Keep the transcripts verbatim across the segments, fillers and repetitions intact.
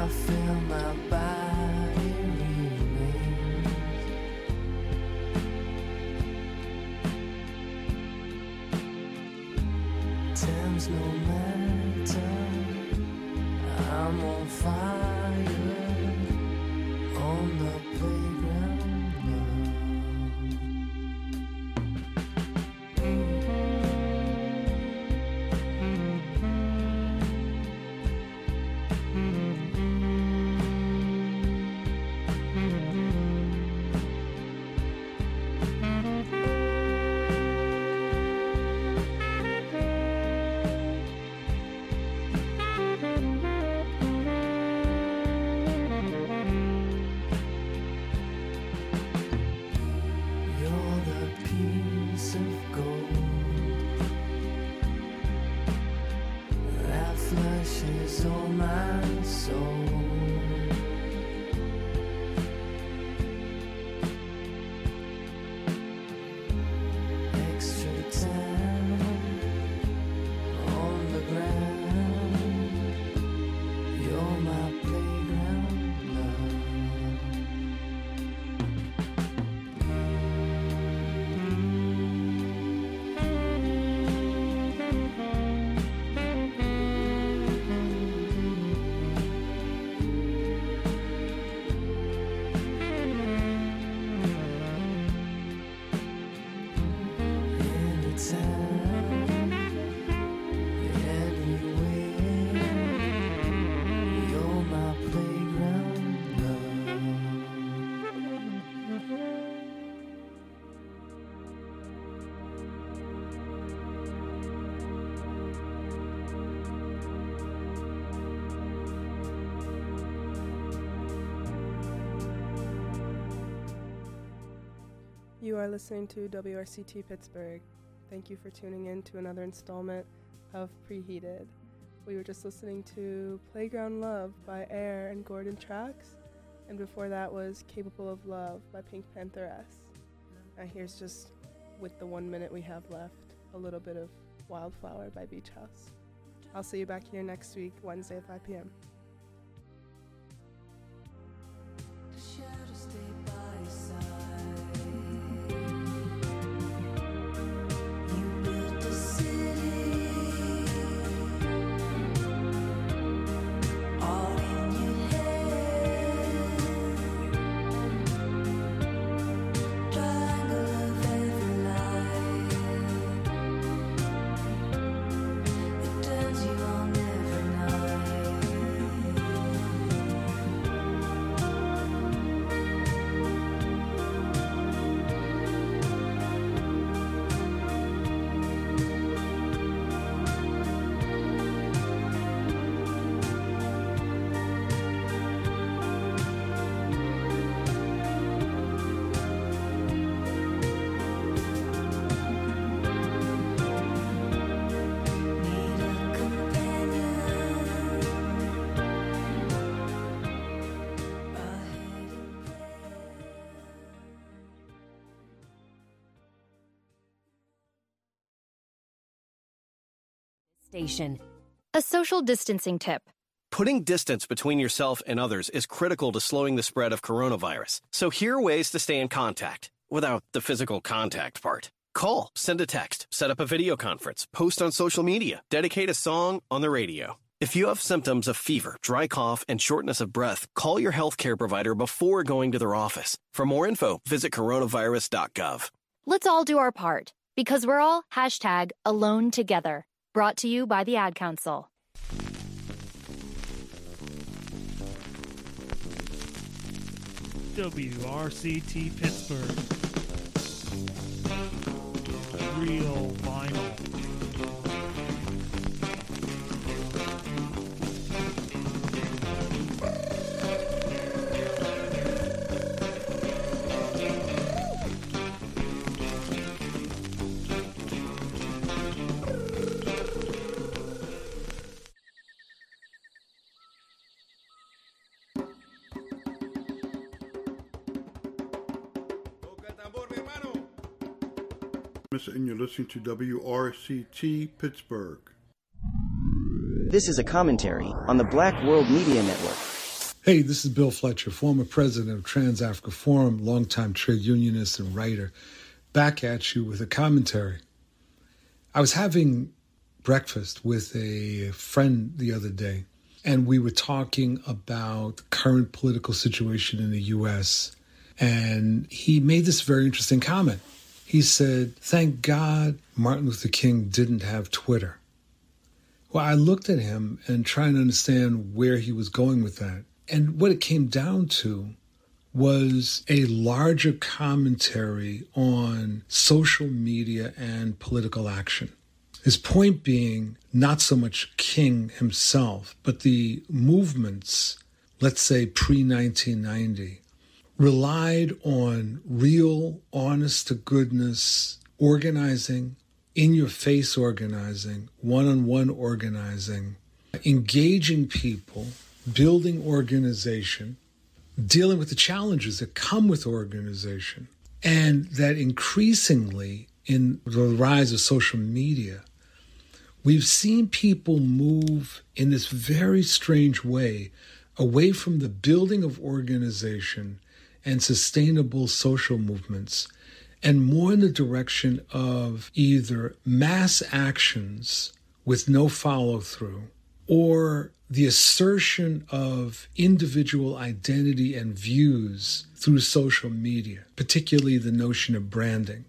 feel my body remains. Time's no matter, I'm on fire on the playground now. Flushes all my soul. Extra time on the ground. You're my playground love. You are listening to W R C T Pittsburgh. Thank you for tuning in to another installment of Preheated. We were just listening to Playground Love by Air and Gordon Tracks, and before that was Capable of Love by Pink Pantheress. And here's just, with the one minute we have left, a little bit of Wildflower by Beach House. I'll see you back here next week, Wednesday at five p.m. Station. A social distancing tip. Putting distance between yourself and others is critical to slowing the spread of coronavirus. So here are ways to stay in contact without the physical contact part. Call, send a text, set up a video conference, post on social media, dedicate a song on the radio. If you have symptoms of fever, dry cough, and shortness of breath, call your healthcare provider before going to their office. For more info, visit coronavirus dot gov. Let's all do our part, because we're all hashtag alone together. Brought to you by the Ad Council. W R C T Pittsburgh. Real vinyl. And you're listening to W R C T Pittsburgh. This is a commentary on the Black World Media Network. Hey, this is Bill Fletcher, former president of Trans-Africa Forum, longtime trade unionist and writer, back at you with a commentary. I was having breakfast with a friend the other day, and we were talking about the current political situation in the U S, and he made this very interesting comment. He said, "Thank God Martin Luther King didn't have Twitter." Well, I looked at him and trying to understand where he was going with that. And what it came down to was a larger commentary on social media and political action. His point being not so much King himself, but the movements, let's say pre nineteen ninety, relied on real, honest-to-goodness organizing, in-your-face organizing, one-on-one organizing, engaging people, building organization, dealing with the challenges that come with organization, and that increasingly in the rise of social media, we've seen people move in this very strange way away from the building of organization and sustainable social movements and more in the direction of either mass actions with no follow-through or the assertion of individual identity and views through social media, particularly the notion of branding.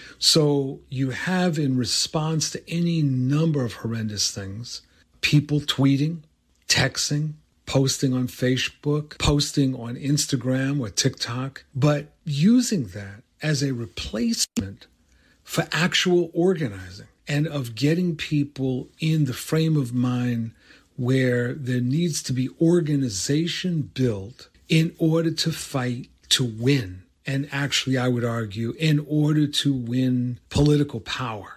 So you have, in response to any number of horrendous things, people tweeting, texting, posting on Facebook, posting on Instagram or TikTok, but using that as a replacement for actual organizing and of getting people in the frame of mind where there needs to be organization built in order to fight to win. And actually, I would argue, in order to win political power.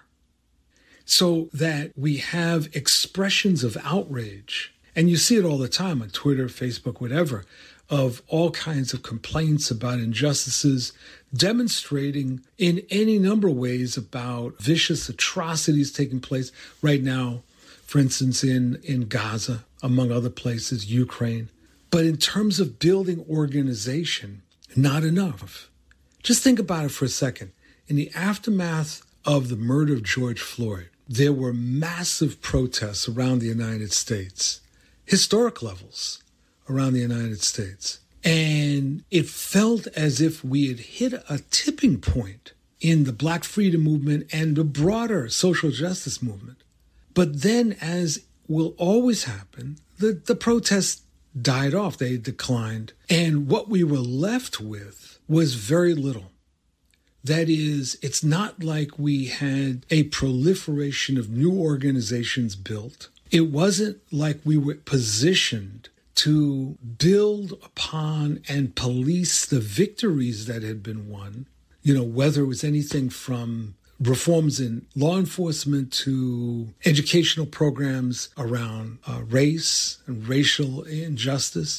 So that we have expressions of outrage, and you see it all the time on Twitter, Facebook, whatever, of all kinds of complaints about injustices, demonstrating in any number of ways about vicious atrocities taking place right now, for instance, in, in Gaza, among other places, Ukraine. But in terms of building organization, not enough. Just think about it for a second. In the aftermath of the murder of George Floyd, there were massive protests around the United States, historic levels around the United States. And it felt as if we had hit a tipping point in the Black freedom movement and the broader social justice movement. But then, as will always happen, the, the protests died off. They declined. And what we were left with was very little. That is, it's not like we had a proliferation of new organizations built. It wasn't like we were positioned to build upon and police the victories that had been won, you know, whether it was anything from reforms in law enforcement to educational programs around uh, race and racial injustice.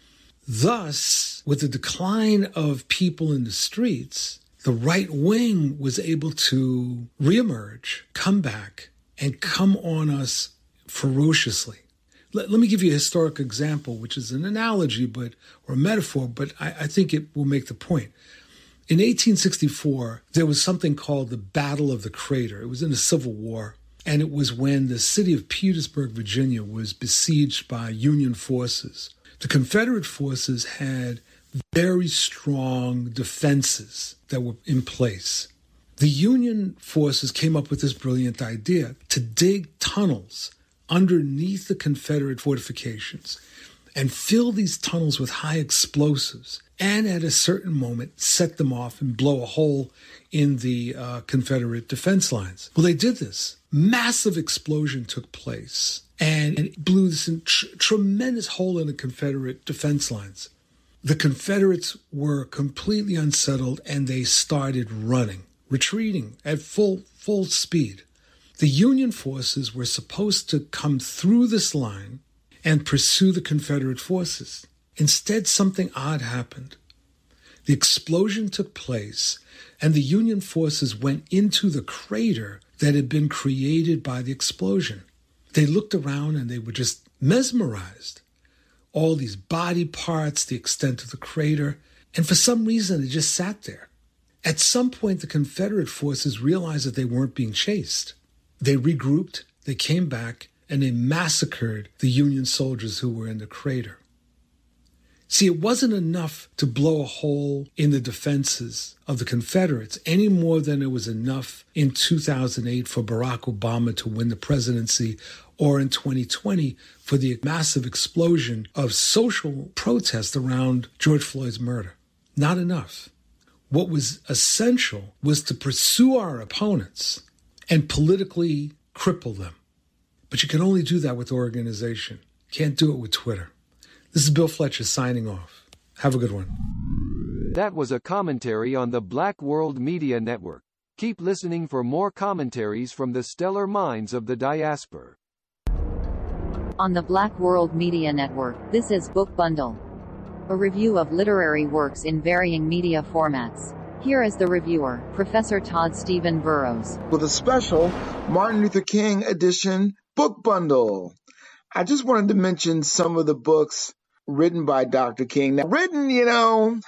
Thus, with the decline of people in the streets, the right wing was able to reemerge, come back, and come on us ferociously. Let, let me give you a historic example, which is an analogy but or a metaphor, but I, I think it will make the point. In eighteen sixty-four, there was something called the Battle of the Crater. It was in the Civil War, and it was when the city of Petersburg, Virginia, was besieged by Union forces. The Confederate forces had very strong defenses that were in place. The Union forces came up with this brilliant idea to dig tunnels underneath the Confederate fortifications and fill these tunnels with high explosives, and at a certain moment set them off and blow a hole in the uh, Confederate defense lines. Well, they did this. Massive explosion took place, and it blew this tr- tremendous hole in the Confederate defense lines. The Confederates were completely unsettled, and they started running, retreating at full full speed. The Union forces were supposed to come through this line and pursue the Confederate forces. Instead, something odd happened. The explosion took place, and the Union forces went into the crater that had been created by the explosion. They looked around and they were just mesmerized. all these body parts, the extent of the crater, and for some reason it just sat there. At some point, the Confederate forces realized that they weren't being chased. They regrouped, they came back, and they massacred the Union soldiers who were in the crater. See, it wasn't enough to blow a hole in the defenses of the Confederates any more than it was enough in two thousand eight for Barack Obama to win the presidency, or in twenty twenty for the massive explosion of social protest around George Floyd's murder. Not enough. What was essential was to pursue our opponents and politically cripple them. But you can only do that with organization. Can't do it with Twitter. This is Bill Fletcher signing off. Have a good one. That was a commentary on the Black World Media Network. Keep listening for more commentaries from the stellar minds of the diaspora. On the Black World Media Network, this is Book Bundle, a review of literary works in varying media formats. Here is the reviewer, Professor Todd Stephen Burrows. With a special Martin Luther King edition book bundle. I just wanted to mention some of the books written by Doctor King. Now, written, you know,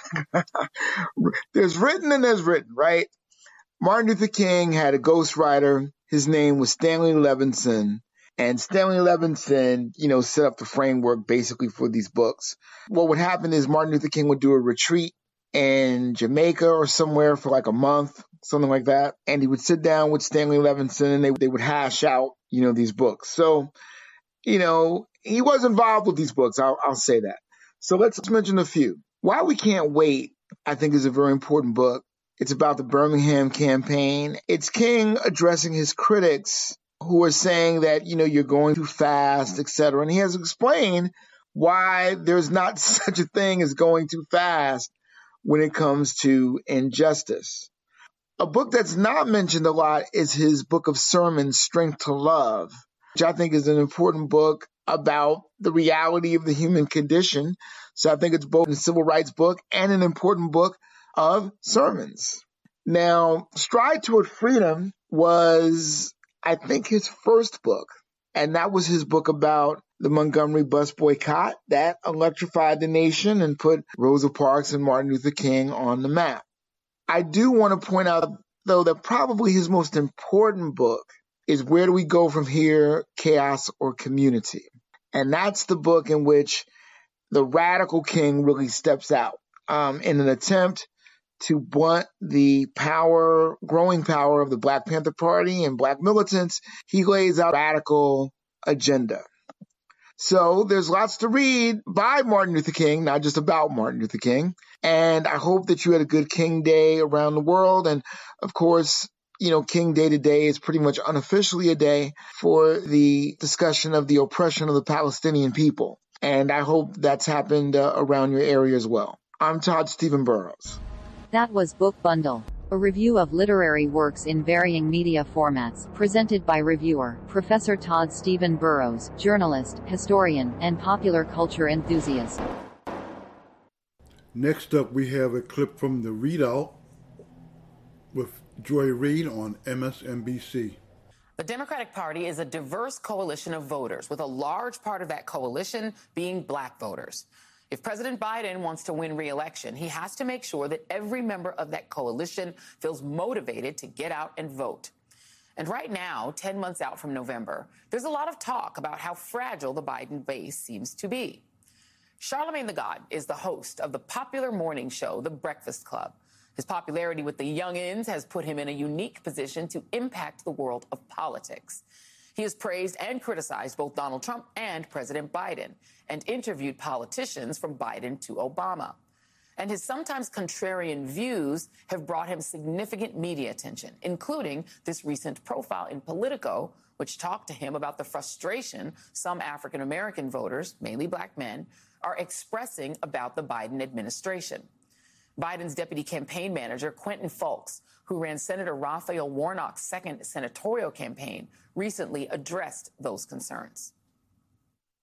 there's written and there's written, right? Martin Luther King had a ghostwriter. His name was Stanley Levinson. And Stanley Levinson, you know, set up the framework basically for these books. What would happen is Martin Luther King would do a retreat in Jamaica or somewhere for like a month, something like that. And he would sit down with Stanley Levinson and they, they would hash out, you know, these books. So, you know, he was involved with these books. I'll, I'll say that. So let's mention a few. Why We Can't Wait, I think, is a very important book. It's about the Birmingham campaign. It's King addressing his critics who are saying that, you know, you're going too fast, et cetera. And he has explained why there's not such a thing as going too fast when it comes to injustice. A book that's not mentioned a lot is his book of sermons, Strength to Love, which I think is an important book about the reality of the human condition. So I think it's both a civil rights book and an important book of sermons. Now, Stride Toward Freedom was, I think, his first book. And that was his book about the Montgomery bus boycott that electrified the nation and put Rosa Parks and Martin Luther King on the map. I do want to point out, though, that probably his most important book is Where Do We Go From Here, Chaos or Community? And that's the book in which the radical King really steps out um, in an attempt to blunt the power, growing power of the Black Panther Party and Black militants. He lays out a radical agenda. So there's lots to read by Martin Luther King, not just about Martin Luther King. And I hope that you had a good King Day around the world. And of course, you know, King Day today is pretty much unofficially a day for the discussion of the oppression of the Palestinian people. And I hope that's happened uh, around your area as well. I'm Todd Stephen Burrows. That was Book Bundle, a review of literary works in varying media formats, presented by reviewer, Professor Todd Stephen Burrows, journalist, historian, and popular culture enthusiast. Next up, we have a clip from The Readout with Joy Reid on M S N B C. The Democratic Party is a diverse coalition of voters, with a large part of that coalition being black voters. If President Biden wants to win re-election, he has to make sure that every member of that coalition feels motivated to get out and vote. And right now, ten months out from November, there's a lot of talk about how fragile the Biden base seems to be. Charlamagne tha God is the host of the popular morning show, The Breakfast Club. His popularity with the youngins has put him in a unique position to impact the world of politics. He has praised and criticized both Donald Trump and President Biden, and interviewed politicians from Biden to Obama. And his sometimes contrarian views have brought him significant media attention, including this recent profile in Politico, which talked to him about the frustration some African-American voters, mainly black men, are expressing about the Biden administration. Biden's deputy campaign manager, Quentin Fulks, who ran Senator Raphael Warnock's second senatorial campaign, recently addressed those concerns.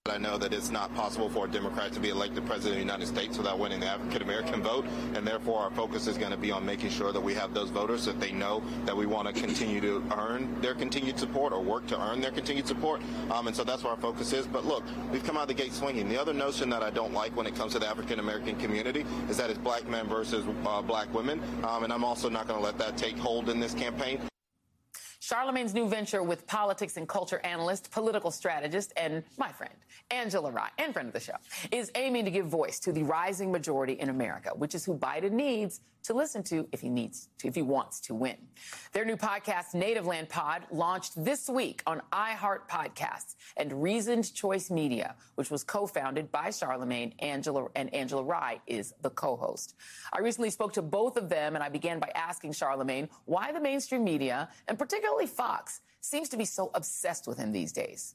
I know that it's not possible for a Democrat to be elected president of the United States without winning the African-American vote, and therefore our focus is going to be on making sure that we have those voters, that they know that we want to continue to earn their continued support or work to earn their continued support, um, and so that's where our focus is. But look, we've come out of the gate swinging. The other notion that I don't like when it comes to the African-American community is that it's black men versus uh, black women, um, and I'm also not going to let that take hold in this campaign. Charlamagne's new venture with politics and culture analyst, political strategist, and my friend, Angela Rye, and friend of the show, is aiming to give voice to the rising majority in America, which is who Biden needs to listen to if he needs to, if he wants to win. Their new podcast, Native Land Pod, launched this week on iHeart Podcasts and Reasoned Choice Media, which was co-founded by Charlamagne. Angela and Angela Rye is the co-host. I recently spoke to both of them, and I began by asking Charlamagne why the mainstream media, and particularly Fox, seems to be so obsessed with him these days.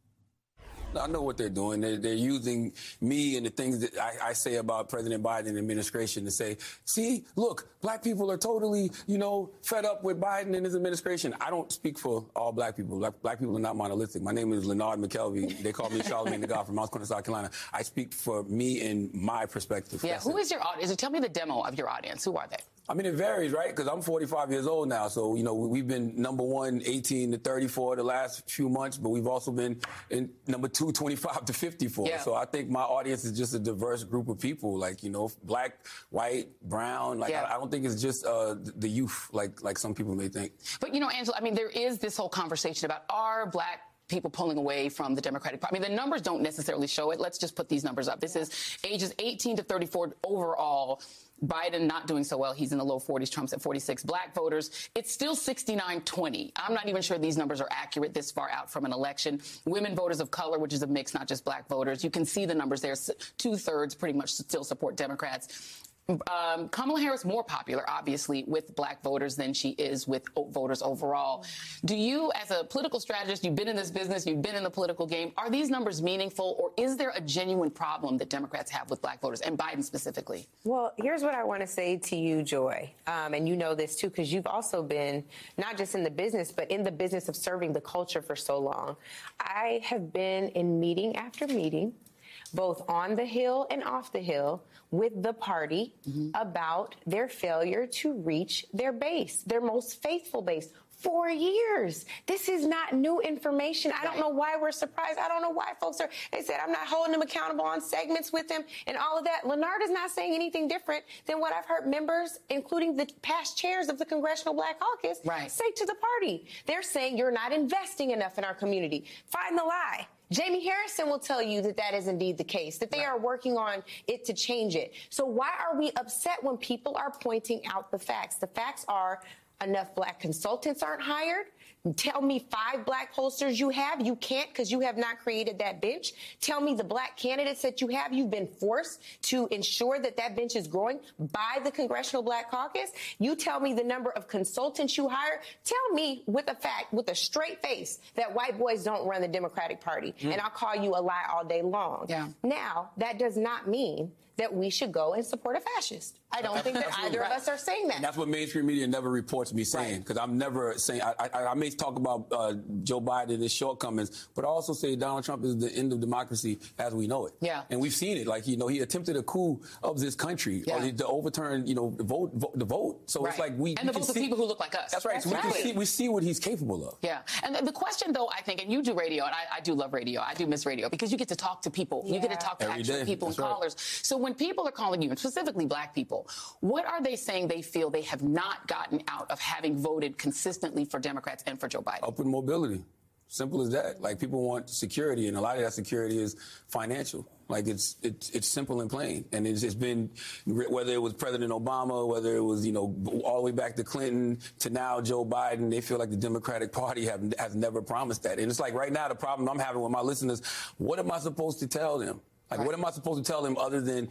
I know what they're doing. They're, they're using me and the things that I, I say about President Biden and the administration to say, see, look, black people are totally, you know, fed up with Biden and his administration. I don't speak for all black people. Black, black people are not monolithic. My name is Leonard McKelvey. They call me Charlamagne the God from Mount Corner, South Carolina. I speak for me and my perspective. Yeah, That's who it. is your audience? Tell me the demo of your audience. Who are they? I mean, it varies, right? Because I'm forty-five years old now. So, you know, we've been number one, eighteen to thirty-four the last few months, but we've also been in number two, twenty-five to fifty-four. Yeah. So I think my audience is just a diverse group of people, like, you know, black, white, brown. Like, Yeah. I, I don't think it's just uh, the youth, like, like some people may think. But, you know, Angela, I mean, there is this whole conversation about are black people pulling away from the Democratic Party. I mean, the numbers don't necessarily show it. Let's just put these numbers up. This is ages eighteen to thirty-four overall. Biden not doing so well. He's in the low forties. Trump's at forty-six. Black voters, it's still sixty-nine twenty. I'm not even sure these numbers are accurate this far out from an election. Women voters of color, which is a mix, not just black voters. You can see the numbers there. Two-thirds pretty much still support Democrats. Um, Kamala Harris more popular, obviously, with black voters than she is with voters overall. Do you, as a political strategist, you've been in this business, you've been in the political game, are these numbers meaningful, or is there a genuine problem that Democrats have with black voters, and Biden specifically? Well, here's what I want to say to you, Joy, um, and you know this, too, because you've also been not just in the business, but in the business of serving the culture for so long. I have been in meeting after meeting, both on the Hill and off the Hill, with the party mm-hmm. about their failure to reach their base, their most faithful base. Four years. This is not new information. I don't know why we're surprised. I don't know why folks are, they said I'm not holding them accountable on segments with them and all of that. Leonard is not saying anything different than what I've heard members, including the past chairs of the Congressional Black Caucus, right. say to the party. They're saying you're not investing enough in our community. Find the lie. Jamie Harrison will tell you that that is indeed the case, that they right. are working on it to change it. So why are we upset when people are pointing out the facts? The facts are enough black consultants aren't hired. Tell me five black pollsters you have. You can't because you have not created that bench. Tell me the black candidates that you have. You've been forced to ensure that that bench is growing by the Congressional Black Caucus. You tell me the number of consultants you hire. Tell me with a fact, with a straight face, that white boys don't run the Democratic Party. Mm. And I'll call you a lie all day long. Yeah. Now, that does not mean that we should go and support a fascist. I don't think that either right. of us are saying that. And that's what mainstream media never reports me saying, because right. I'm never saying, I, I, I may talk about uh, Joe Biden and his shortcomings, but I also say Donald Trump is the end of democracy as we know it. Yeah. And we've seen it. Like, you know, he attempted a coup of this country yeah. or to overturn, you know, the vote, vote the vote. So right. it's like we... And the votes of people who look like us. That's right. That's so right. We, can see, we see what he's capable of. Yeah. And the, the question, though, I think, and you do radio, and I, I do love radio. I do miss radio, because you get to talk to people. Yeah. You get to talk to Every actual day. people that's and right. callers. So when people are calling you, and specifically black people, what are they saying they feel they have not gotten out of having voted consistently for Democrats and for Joe Biden? Upward mobility. Simple as that. Like, people want security, and a lot of that security is financial. Like, it's it's it's simple and plain. And it's, it's been, whether it was President Obama, whether it was, you know, all the way back to Clinton to now Joe Biden, they feel like the Democratic Party have, has never promised that. And it's like right now the problem I'm having with my listeners, what am I supposed to tell them? Like, right. what am I supposed to tell them other than,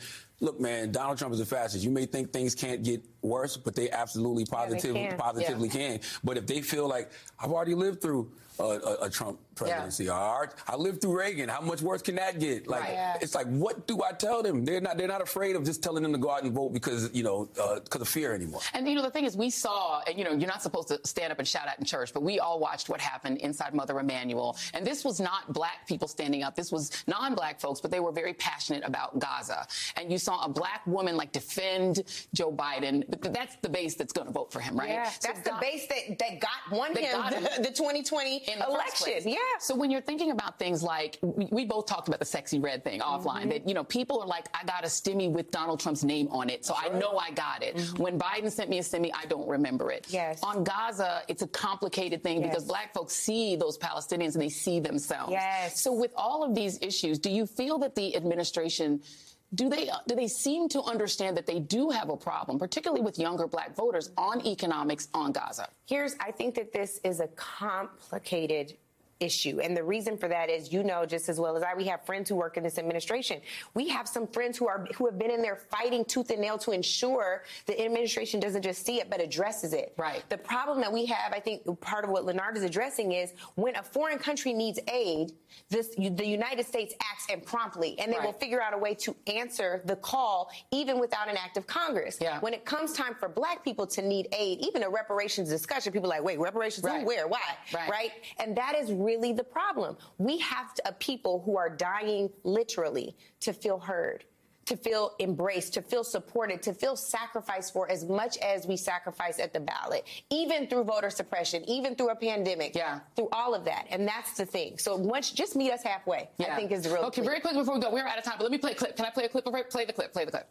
look, man, Donald Trump is a fascist. You may think things can't get worse, but they absolutely positive, can. positively Yeah. can. But if they feel like, I've already lived through a, a, a Trump presidency, Yeah. or I lived through Reagan, how much worse can that get? Like, Right. Yeah. it's like, what do I tell them? They're not, they're not afraid of just telling them to go out and vote because, you know, uh, because of fear anymore. And, you know, the thing is, we saw, and, you know, you're not supposed to stand up and shout out in church, but we all watched what happened inside Mother Emanuel. And this was not black people standing up. This was non-black folks, but they were very passionate about Gaza. And you saw a black woman, like, defend Joe Biden. But that's the base that's going to vote for him, right? Yeah, So that's the God- base that, that got won that him got him the, the twenty twenty in the first election. place. Yeah. So when you're thinking about things like, we, we both talked about the sexy red thing offline, Mhm. that, you know, people are like, I got a stimmy with Donald Trump's name on it, so I know I got it. Mhm. When Biden sent me a stimmy, I don't remember it. Yes. On Gaza, it's a complicated thing because Yes. black folks see those Palestinians and they see themselves. Yes. So with all of these issues, do you feel that the administration, do they do they seem to understand that they do have a problem, particularly with younger black voters, on economics on Gaza? Here's, I think that this is a complicated issue. And the reason for that is, you know, just as well as I, we have friends who work in this administration. We have some friends who are who have been in there fighting tooth and nail to ensure the administration doesn't just see it, but addresses it. Right. The problem that we have, I think part of what Leonard is addressing is when a foreign country needs aid, this the United States acts and promptly, and they Right. will figure out a way to answer the call even without an act of Congress. Yeah. When it comes time for black people to need aid, even a reparations discussion, people are like, wait, reparations? Right. Who, where, why? Right. Right? And that is really the problem. We have to, uh, people who are dying literally to feel heard, to feel embraced, to feel supported, to feel sacrificed for as much as we sacrifice at the ballot, even through voter suppression, even through a pandemic, Yeah. through all of that. And that's the thing. So once, just meet us halfway, I think is the real Okay, key. very quickly before we go, we're out of time, but let me play a clip. Can I play a clip? Play the clip. Play the clip.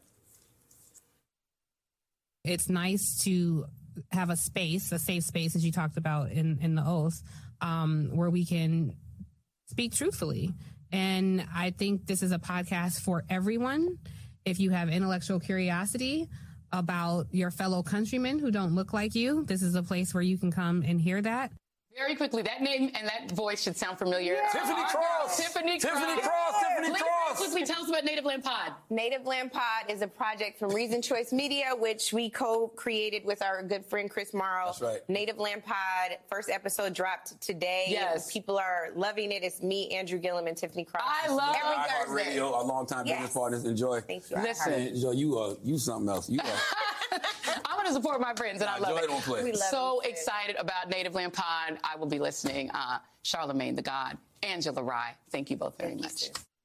It's nice to have a space, a safe space, as you talked about in, in the oath, um, where we can speak truthfully. And I think this is a podcast for everyone. If you have intellectual curiosity about your fellow countrymen who don't look like you, this is a place where you can come and hear that. Very quickly, that name and that voice should sound familiar. Yeah. Tiffany Cross! Tiffany Cross! Tiffany Cross! Tiffany Lynn, Cross! Quickly, tell us about Native Land Pod. Native Land Pod is a project from Reason Choice Media, which we co-created with our good friend Chris Morrow. That's right. Native Land Pod, first episode dropped today. Yes. People are loving it. It's me, Andrew Gillum, and Tiffany Cross. I love Every iHeart Thursday. Radio, our longtime Yes. business partners. Enjoy. Thank you. Listen. Man, Joe, you are you something else. You are. I'm going to support my friends, and I Nah, love Joy it. don't play. We love So you, sis. excited about Native Land Pod. I will be listening. Uh, Charlemagne the God, Angela Rye, thank you both very much.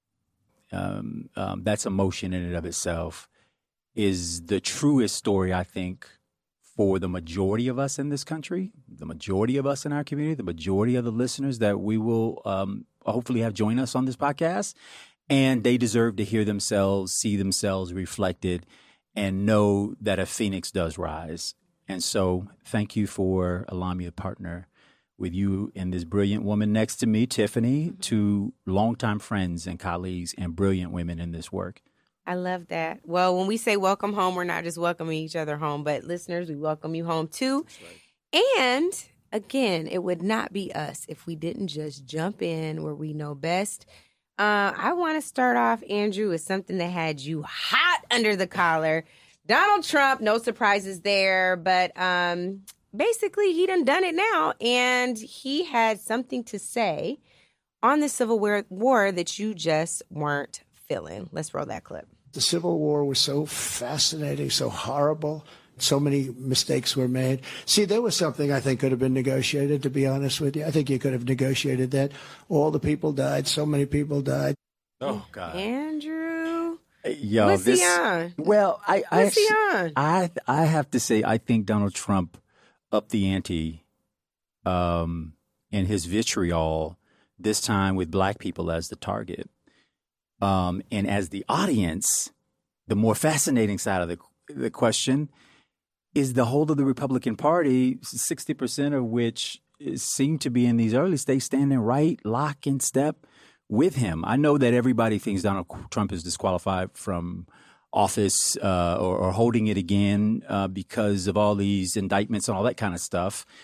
Um, um, that's emotion in and of itself is the truest story, I think, for the majority of us in this country, the majority of us in our community, the majority of the listeners that we will um, hopefully have join us on this podcast. And they deserve to hear themselves, see themselves reflected, and know that a phoenix does rise. And so thank you for allowing me to partner with you and this brilliant woman next to me, Tiffany, two longtime friends and colleagues and brilliant women in this work. I love that. Well, when we say welcome home, we're not just welcoming each other home, but listeners, we welcome you home too. Right. And again, it would not be us if we didn't just jump in where we know best. Uh, I want to start off, Andrew, with something that had you hot under the collar. Donald Trump, no surprises there, but um, basically he done done it now, and he had something to say on the Civil War that you just weren't feeling. Let's roll that clip. The Civil War was so fascinating, so horrible. So many mistakes were made. See, there was something I think could have been negotiated, to be honest with you. I think you could have negotiated that. All the people died. So many people died. Oh, God. Andrew. Yo, What's this, he on? Well, I, I, What's he on? I, I have to say, I think Donald Trump upped the ante um, in his vitriol, this time with black people as the target. Um, and as the audience, the more fascinating side of the, the question is the whole of the Republican Party, sixty percent of which seem to be in these early states standing right, lock in step with him. I know that everybody thinks Donald Trump is disqualified from office uh, or, or holding it again uh, because of all these indictments and all that kind of stuff.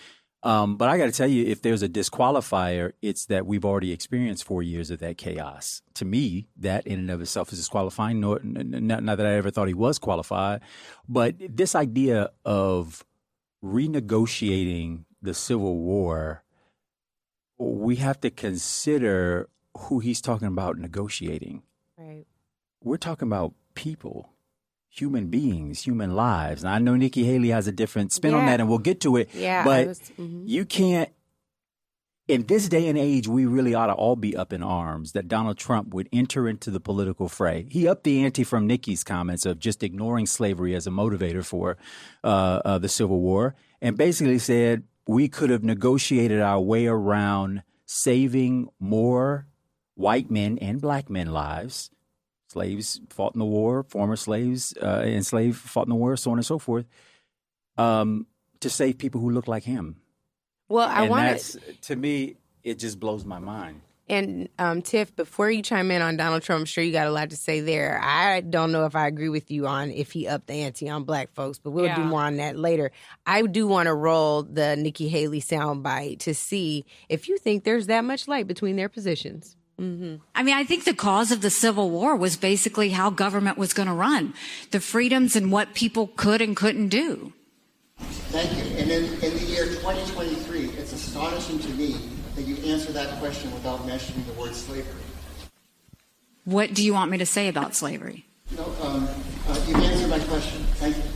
Um, but I got to tell you, if there's a disqualifier, it's that we've already experienced four years of that chaos. To me, that in and of itself is disqualifying. Nor, not, not that I ever thought he was qualified, but this idea of renegotiating the Civil War, we have to consider who he's talking about negotiating. Right. We're talking about people. Human beings, human lives. And I know Nikki Haley has a different spin yeah. on that, and we'll get to it. Yeah, but was, mm-hmm. you can't, in this day and age, we really ought to all be up in arms that Donald Trump would enter into the political fray. He upped the ante from Nikki's comments of just ignoring slavery as a motivator for uh, uh, the Civil War, and basically said we could have negotiated our way around saving more white men and black men lives. Slaves fought in the war, former slaves uh, enslaved fought in the war, so on and so forth, um, to save people who look like him. Well, I want to. To me, it just blows my mind. And um, Tiff, before you chime in on Donald Trump, I'm sure you got a lot to say there. I don't know if I agree with you on if he upped the ante on black folks, but we'll Yeah. do more on that later. I do want to roll the Nikki Haley soundbite to see if you think there's that much light between their positions. Mm-hmm. I mean, I think the cause of the Civil War was basically how government was going to run, the freedoms and what people could and couldn't do. Thank you. And in, in the year twenty twenty-three, it's astonishing to me that you answer that question without mentioning the word slavery. What do you want me to say about slavery? No, um, uh, you answered my question. Thank you.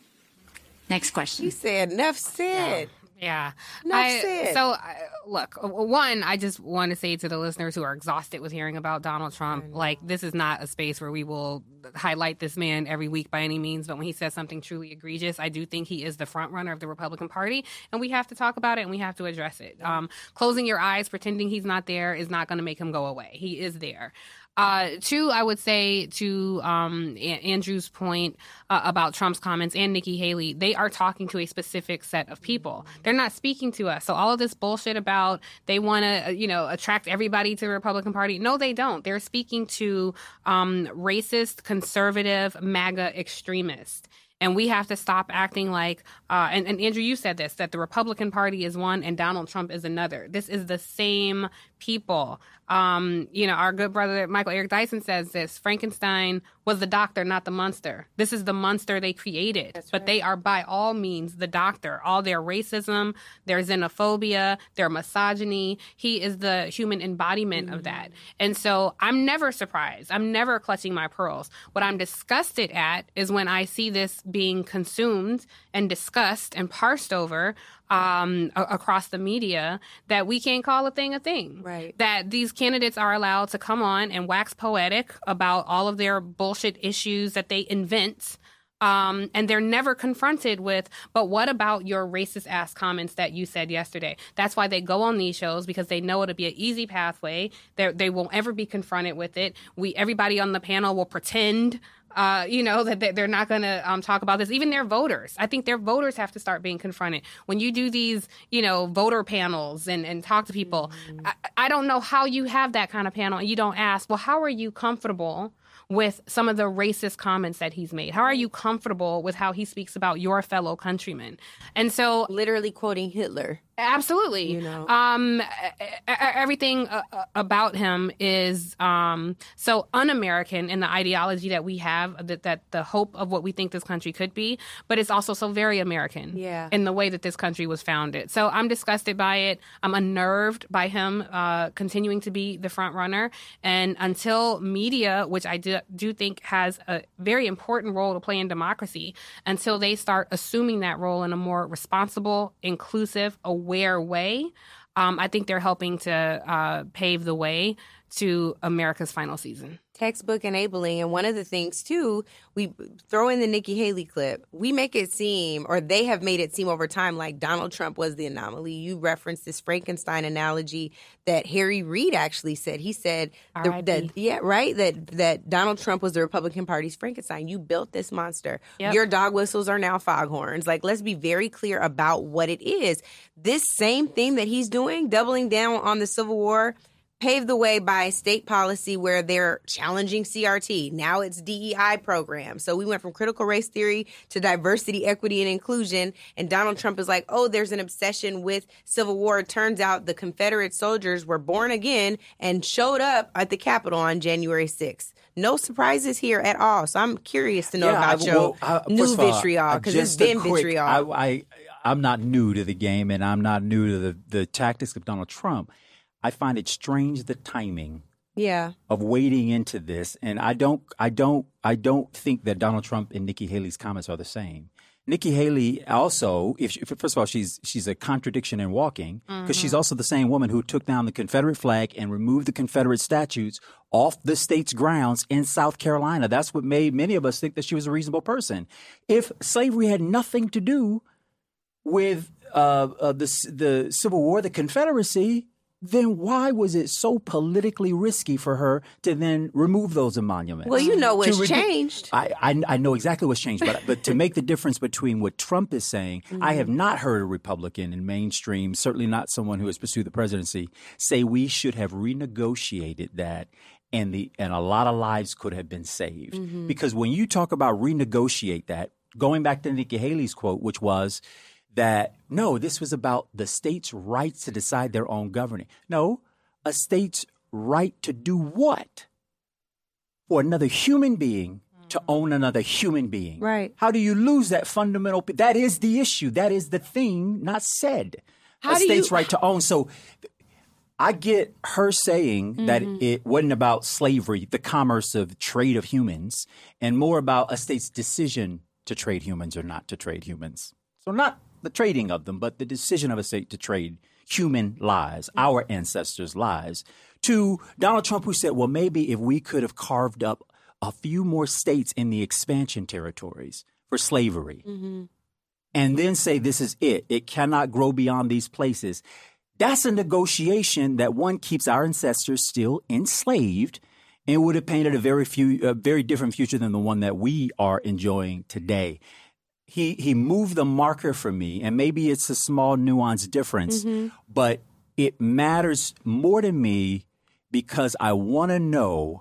Next question. You said enough said. Yeah. Enough I, said. So, I, look, uh, one, I just want to say to the listeners who are exhausted with hearing about Donald Trump, like, this is not a space where we will highlight this man every week by any means, but when he says something truly egregious, I do think he is the front runner of the Republican Party, and we have to talk about it and we have to address it. Um, closing your eyes, pretending he's not there is not going to make him go away. He is there. Uh, two, I would say to um, A- Andrew's point uh, about Trump's comments and Nikki Haley, they are talking to a specific set of people. They're not speaking to us. So all of this bullshit about they want to, you know, attract everybody to the Republican Party. No, they don't. They're speaking to um, racist, conservative, MAGA extremists. And we have to stop acting like, uh, and, and Andrew, you said this, that the Republican Party is one and Donald Trump is another. This is the same people. Um, you know, our good brother Michael Eric Dyson says this: Frankenstein was the doctor, not the monster. This is the monster they created. That's but right. They are by all means the doctor. All their racism, their xenophobia, their misogyny, he is the human embodiment mm-hmm. of that. And so I'm never surprised. I'm never clutching my pearls. What I'm disgusted at is when I see this being consumed and discussed and parsed over um, a- across the media, that we can't call a thing a thing. Right. That these candidates are allowed to come on and wax poetic about all of their bullshit issues that they invent. Um, and they're never confronted with, but what about your racist ass comments that you said yesterday? That's why they go on these shows, because they know it'll be an easy pathway. They they won't ever be confronted with it. We everybody on the panel will pretend Uh, you know, that they're not going to um, talk about this. Even their voters. I think their voters have to start being confronted. When you do these, you know, voter panels and, and talk to people, mm-hmm. I, I don't know how you have that kind of panel and you don't ask, well, how are you comfortable with some of the racist comments that he's made? How are you comfortable with how he speaks about your fellow countrymen? And so, literally quoting Hitler. Absolutely. You know, um, everything uh, about him is um, so un-American in the ideology that we have, that, that the hope of what we think this country could be, but it's also so very American yeah. in the way that this country was founded. So I'm disgusted by it. I'm unnerved by him uh, continuing to be the front runner. And until media, which I do, do think has a very important role to play in democracy, until they start assuming that role in a more responsible, inclusive, aware way, um, I think they're helping to uh, pave the way to America's final season. Textbook enabling. And one of the things, too, we throw in the Nikki Haley clip. We make it seem, or they have made it seem over time, like Donald Trump was the anomaly. You referenced this Frankenstein analogy that Harry Reid actually said. He said, the, that, yeah, right, that that Donald Trump was the Republican Party's Frankenstein. You built this monster. Yep. Your dog whistles are now foghorns. Like, let's be very clear about what it is. This same thing that he's doing, doubling down on the Civil War, paved the way by state policy where they're challenging C R T. Now it's D E I programs. So we went from critical race theory to diversity, equity, and inclusion. And Donald Trump is like, oh, there's an obsession with Civil War. It turns out the Confederate soldiers were born again and showed up at the Capitol on January sixth. No surprises here at all. So I'm curious to know yeah, about I, your well, I, new first of all, vitriol, because it's just a been quick- vitriol. I, I, I'm not new to the game, and I'm not new to the, the tactics of Donald Trump. I find it strange the timing yeah. of wading into this, and I don't, I don't, I don't think that Donald Trump and Nikki Haley's comments are the same. Nikki Haley also, if, she, if first of all, she's she's a contradiction in walking, because she's also the same woman who took down the Confederate flag and removed the Confederate statues off the state's grounds in South Carolina. That's what made many of us think that she was a reasonable person. If slavery had nothing to do with uh, uh, the the Civil War, the Confederacy, then why was it so politically risky for her to then remove those monuments? Well, you know what's To redu- changed. I, I I know exactly what's changed, but but to make the difference between what Trump is saying, Mm-hmm. I have not heard a Republican in mainstream, certainly not someone who has pursued the presidency, say we should have renegotiated that, and the and a lot of lives could have been saved. Mhm. Because when you talk about renegotiate that, going back to Nikki Haley's quote, which was that, no, this was about the state's rights to decide their own governing. No, a state's right to do what? For another human being to own another human being. Right. How do you lose that fundamental? That is the issue. That is the thing not said. How a do state's you- right to own. So I get her saying that Mhm. it wasn't about slavery, the commerce of trade of humans, and more about a state's decision to trade humans or not to trade humans. So not the trading of them, but the decision of a state to trade human lives, our ancestors' lives, to Donald Trump, who said, well, maybe if we could have carved up a few more states in the expansion territories for slavery, Mhm. and then say this is it, it cannot grow beyond these places. That's a negotiation that, one, keeps our ancestors still enslaved and would have painted a very few, a very different future than the one that we are enjoying today. He he moved the marker for me, and maybe it's a small nuanced difference, Mhm. but it matters more to me because I want to know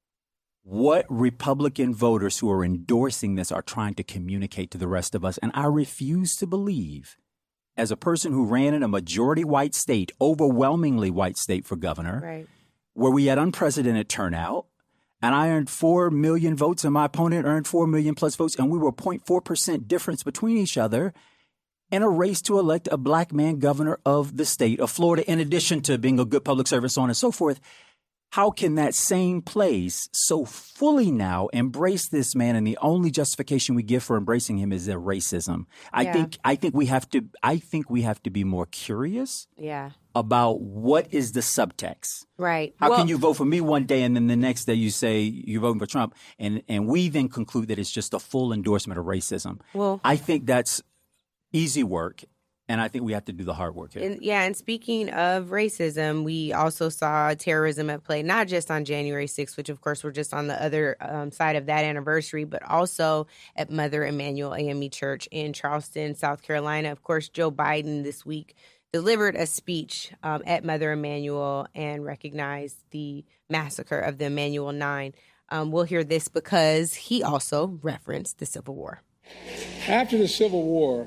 what Republican voters who are endorsing this are trying to communicate to the rest of us. And I refuse to believe, as a person who ran in a majority white state, overwhelmingly white state for governor, Right. where we had unprecedented turnout, and I earned four million votes and my opponent earned four million plus votes, and we were zero point four percent difference between each other in a race to elect a black man governor of the state of Florida, in addition to being a good public service, so on and so forth. How can that same place so fully now embrace this man, and the only justification we give for embracing him is their racism? I Yeah. think I think we have to I think we have to be more curious Yeah. about what is the subtext. Right. How Well- can you vote for me one day and then the next day you say you're voting for Trump, and and we then conclude that it's just a full endorsement of racism? Well- I think that's easy work, and I think we have to do the hard work here. And, yeah, and speaking of racism, we also saw terrorism at play, not just on January sixth, which, of course, we're just on the other um, side of that anniversary, but also at Mother Emanuel A M E Church in Charleston, South Carolina. Of course, Joe Biden this week delivered a speech um, at Mother Emanuel and recognized the massacre of the Emanuel Nine. Um, we'll hear this because he also referenced the Civil War. After the Civil War,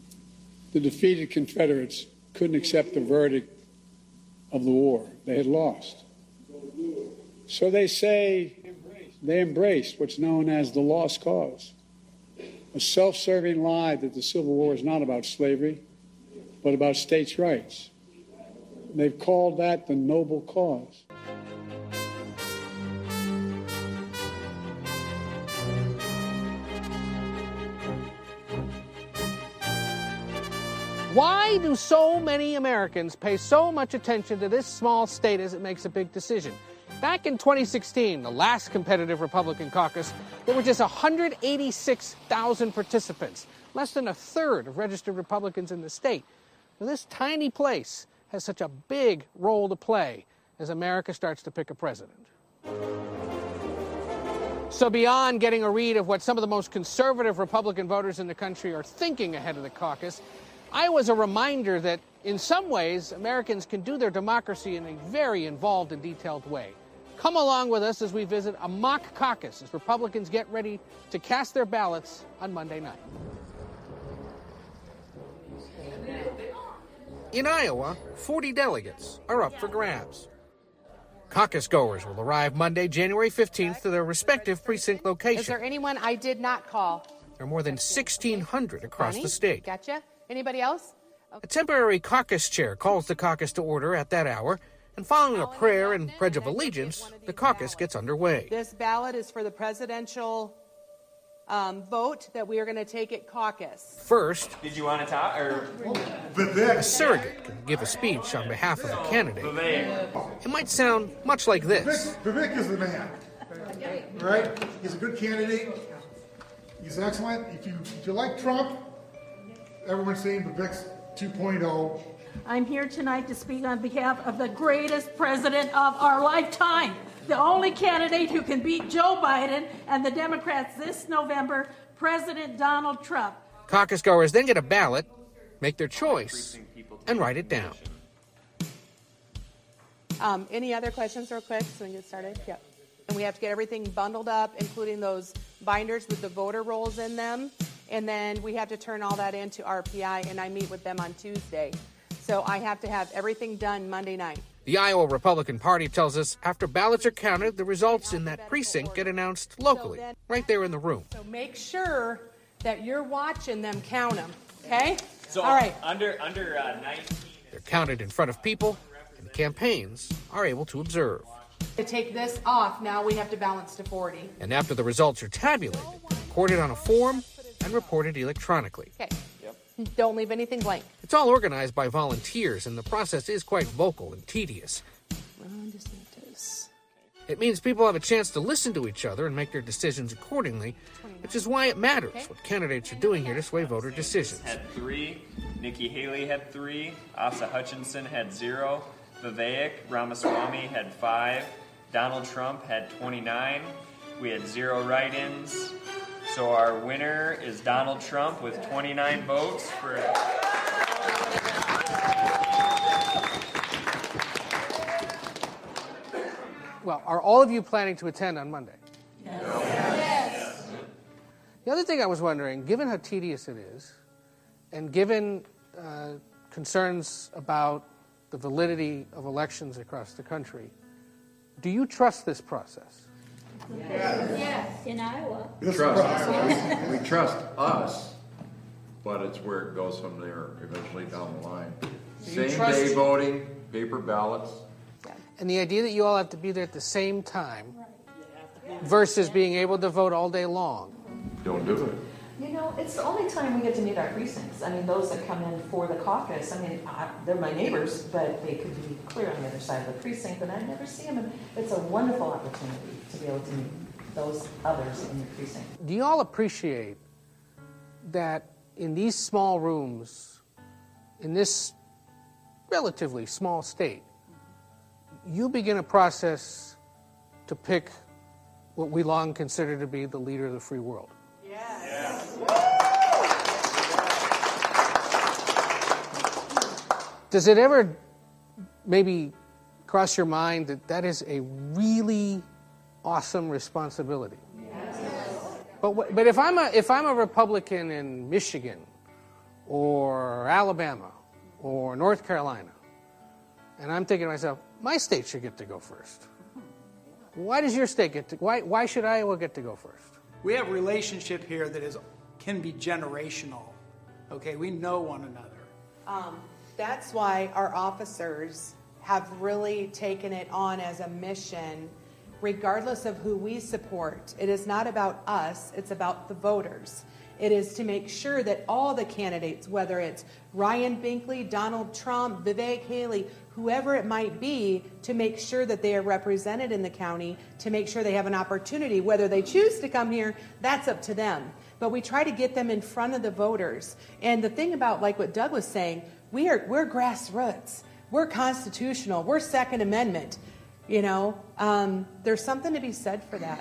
the defeated Confederates couldn't accept the verdict of the war. They had lost. So they say they embraced what's known as the lost cause, a self-serving lie that the Civil War is not about slavery, but about states' rights. They've called that the noble cause. Why do so many Americans pay so much attention to this small state as it makes a big decision? Back in twenty sixteen, the last competitive Republican caucus, there were just one hundred eighty-six thousand participants, less than a third of registered Republicans in the state. Now, this tiny place has such a big role to play as America starts to pick a president. So beyond getting a read of what some of the most conservative Republican voters in the country are thinking ahead of the caucus, Iowa's a reminder that In some ways, Americans can do their democracy in a very involved and detailed way. Come along with us as we visit a mock caucus as Republicans get ready to cast their ballots on Monday night. In Iowa, forty delegates are up for grabs. Caucus goers will arrive Monday, January fifteenth to their respective precinct locations. Is there anyone I did not call? There are more than sixteen hundred across Connie? the state. Gotcha. Anybody else? A temporary caucus chair calls the caucus to order at that hour, and following a prayer and pledge of allegiance, the caucus gets underway. This ballot is for the presidential um, vote that we are going to take at caucus. First, did you want to talk? Or a surrogate can give a speech on behalf of a candidate. It might sound much like this. Vivek is the man, right? He's a good candidate. He's excellent. If you if you like Trump, everyone's saying Vivek's two point oh. I'm here tonight to speak on behalf of the greatest president of our lifetime, the only candidate who can beat Joe Biden and the Democrats this November, President Donald Trump. Caucus goers then get a ballot, make their choice, and write it down. Um, any other questions real quick so we can get started? Yep. And we have to get everything bundled up, including those binders with the voter rolls in them. And then we have to turn all that into R P I, and I meet with them on Tuesday. So I have to have everything done Monday night. The Iowa Republican Party tells us after ballots are counted, the results in that precinct get announced locally, so then, right there in the room. So make sure that you're watching them count them, okay? So all right. Under under uh, nineteen. They're counted in front of people, and campaigns are able to observe. To take this off, now we have to balance to forty. And after the results are tabulated, recorded on a form and reported electronically. Okay. Don't leave anything blank. It's all organized by volunteers, and the process is quite vocal and tedious. Ron DeSantis. It means people have a chance to listen to each other and make their decisions accordingly, which is why it matters okay. what candidates are doing here to sway voter decisions. Had three. Nikki Haley had three. Asa Hutchinson had zero. Vivek Ramaswamy had five. Donald Trump had twenty-nine. We had zero write-ins. So our winner is Donald Trump with twenty-nine votes for. Well, are all of you planning to attend on Monday? Yes. Yes. The other thing I was wondering, given how tedious it is, and given uh, concerns about the validity of elections across the country, do you trust this process? Yes. Yes, in Iowa. We trust, we, we trust us, but it's where it goes from there eventually down the line. So Same trust- day voting, paper ballots. And the idea that you all have to be there at the same time versus being able to vote all day long. Don't do it. You know, it's the only time we get to meet our precincts. I mean, those that come in for the caucus, I mean, I, they're my neighbors, but they could be clear on the other side of the precinct, and I never see them. And it's a wonderful opportunity to be able to meet those others in your precinct. Do you all appreciate that in these small rooms, in this relatively small state, you begin a process to pick what we long considered to be the leader of the free world? Yes. Does it ever maybe cross your mind that that is a really awesome responsibility? Yes. But but if I'm a if I'm a Republican in Michigan or Alabama or North Carolina, and I'm thinking to myself, my state should get to go first. Why does your state get to? Why why should Iowa get to go first? We have a relationship here that is can be generational. Okay, we know one another. Um, that's why our officers have really taken it on as a mission, regardless of who we support. It is not about us, it's about the voters. It is to make sure that all the candidates, whether it's Ryan Binkley, Donald Trump, Vivek Haley, whoever it might be, to make sure that they are represented in the county, to make sure they have an opportunity. Whether they choose to come here, that's up to them. But we try to get them in front of the voters. And the thing about, like what Doug was saying, we are, we're grassroots. We're constitutional. We're Second Amendment. You know, um, there's something to be said for that.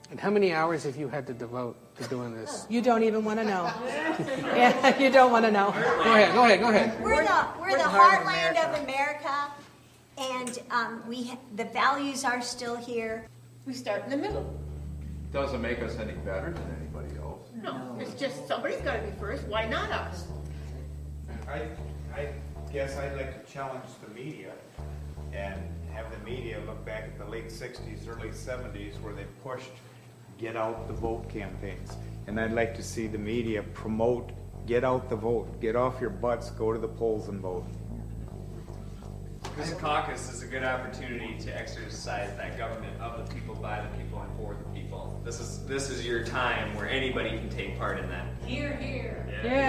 And how many hours have you had to devote to doing this? You don't even want to know. Yeah, you don't want to know. Go ahead, go ahead, go ahead. We're the, we're We're the the heart of heartland of America, and um, we ha- the values are still here. We start in the middle. Doesn't make us any better than anybody else. No, it's just somebody's got to be first. Why not us? I, I guess I'd like to challenge the media and have the media look back at the late sixties, early seventies, where they pushed get out the vote campaigns. And I'd like to see the media promote get out the vote, get off your butts, go to the polls and vote. This caucus is a good opportunity to exercise that government of the people, by the people, and for the people. This is this is your time where anybody can take part in that. Here, here.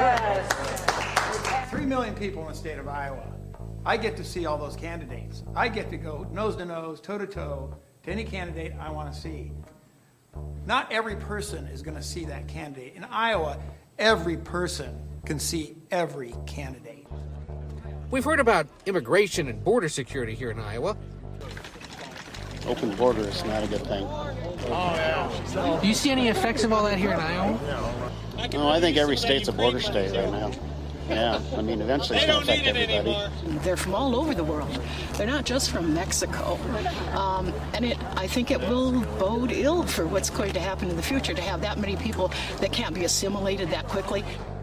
Yes. Three million people in the state of Iowa. I get to see all those candidates. I get to go nose to nose, toe to toe, to any candidate I want to see. Not every person is going to see that candidate. In Iowa, every person can see every candidate. We've heard about immigration and border security here in Iowa. Open border is not a good thing. Oh, yeah. Do you see any effects of all that here in Iowa? No, I think every state's a border state right now. Yeah, I mean, eventually it's going to affect everybody. They're from all over the world. They're not just from Mexico. Um, and it, I think it will bode ill for what's going to happen in the future to have that many people that can't be assimilated that quickly.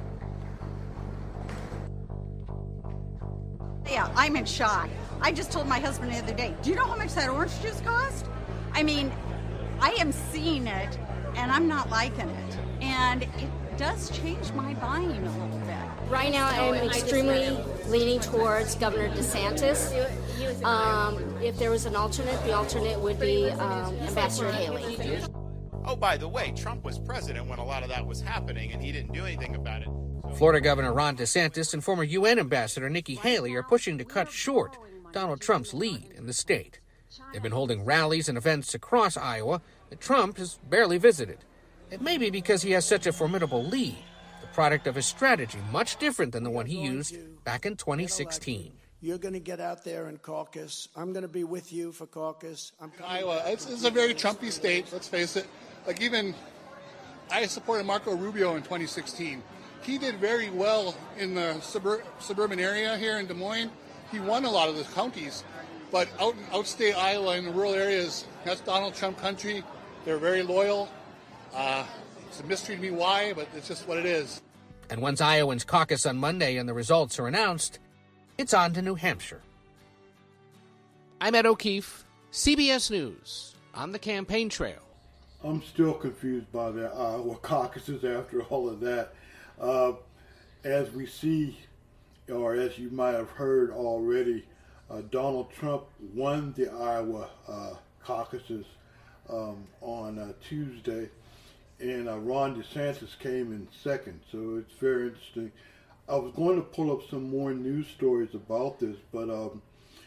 Yeah, I'm in shock. I just told my husband the other day, do you know how much that orange juice cost? I mean, I am seeing it, and I'm not liking it. And it does change my buying a little bit. Right now, I'm extremely leaning towards Governor DeSantis. Um, if there was an alternate, the alternate would be um, Ambassador Haley. Oh, by the way, Trump was president when a lot of that was happening, and he didn't do anything about it. Florida Governor Ron DeSantis and former U N Ambassador Nikki Haley are pushing to cut short Donald Trump's lead in the state. They've been holding rallies and events across Iowa that Trump has barely visited. It may be because he has such a formidable lead, the product of his strategy much different than the one he used back in twenty sixteen. You're going to get out there and caucus. I'm going to be with you for caucus. I'm Iowa, it's, it's a very Trumpy state, let's face it. Like even, I supported Marco Rubio in twenty sixteen. He did very well in the subur- suburban area here in Des Moines. He won a lot of the counties. But out in outstate Iowa in the rural areas, that's Donald Trump country. They're very loyal. Uh, it's a mystery to me why, but it's just what it is. And once Iowans caucus on Monday and the results are announced, it's on to New Hampshire. I'm Ed O'Keefe, C B S News, on the campaign trail. I'm still confused by the Iowa caucuses after all of that. Uh, as we see, or as you might have heard already, uh, Donald Trump won the Iowa uh, caucuses um, on uh, Tuesday, and uh, Ron DeSantis came in second, so it's very interesting. I was going to pull up some more news stories about this, but um,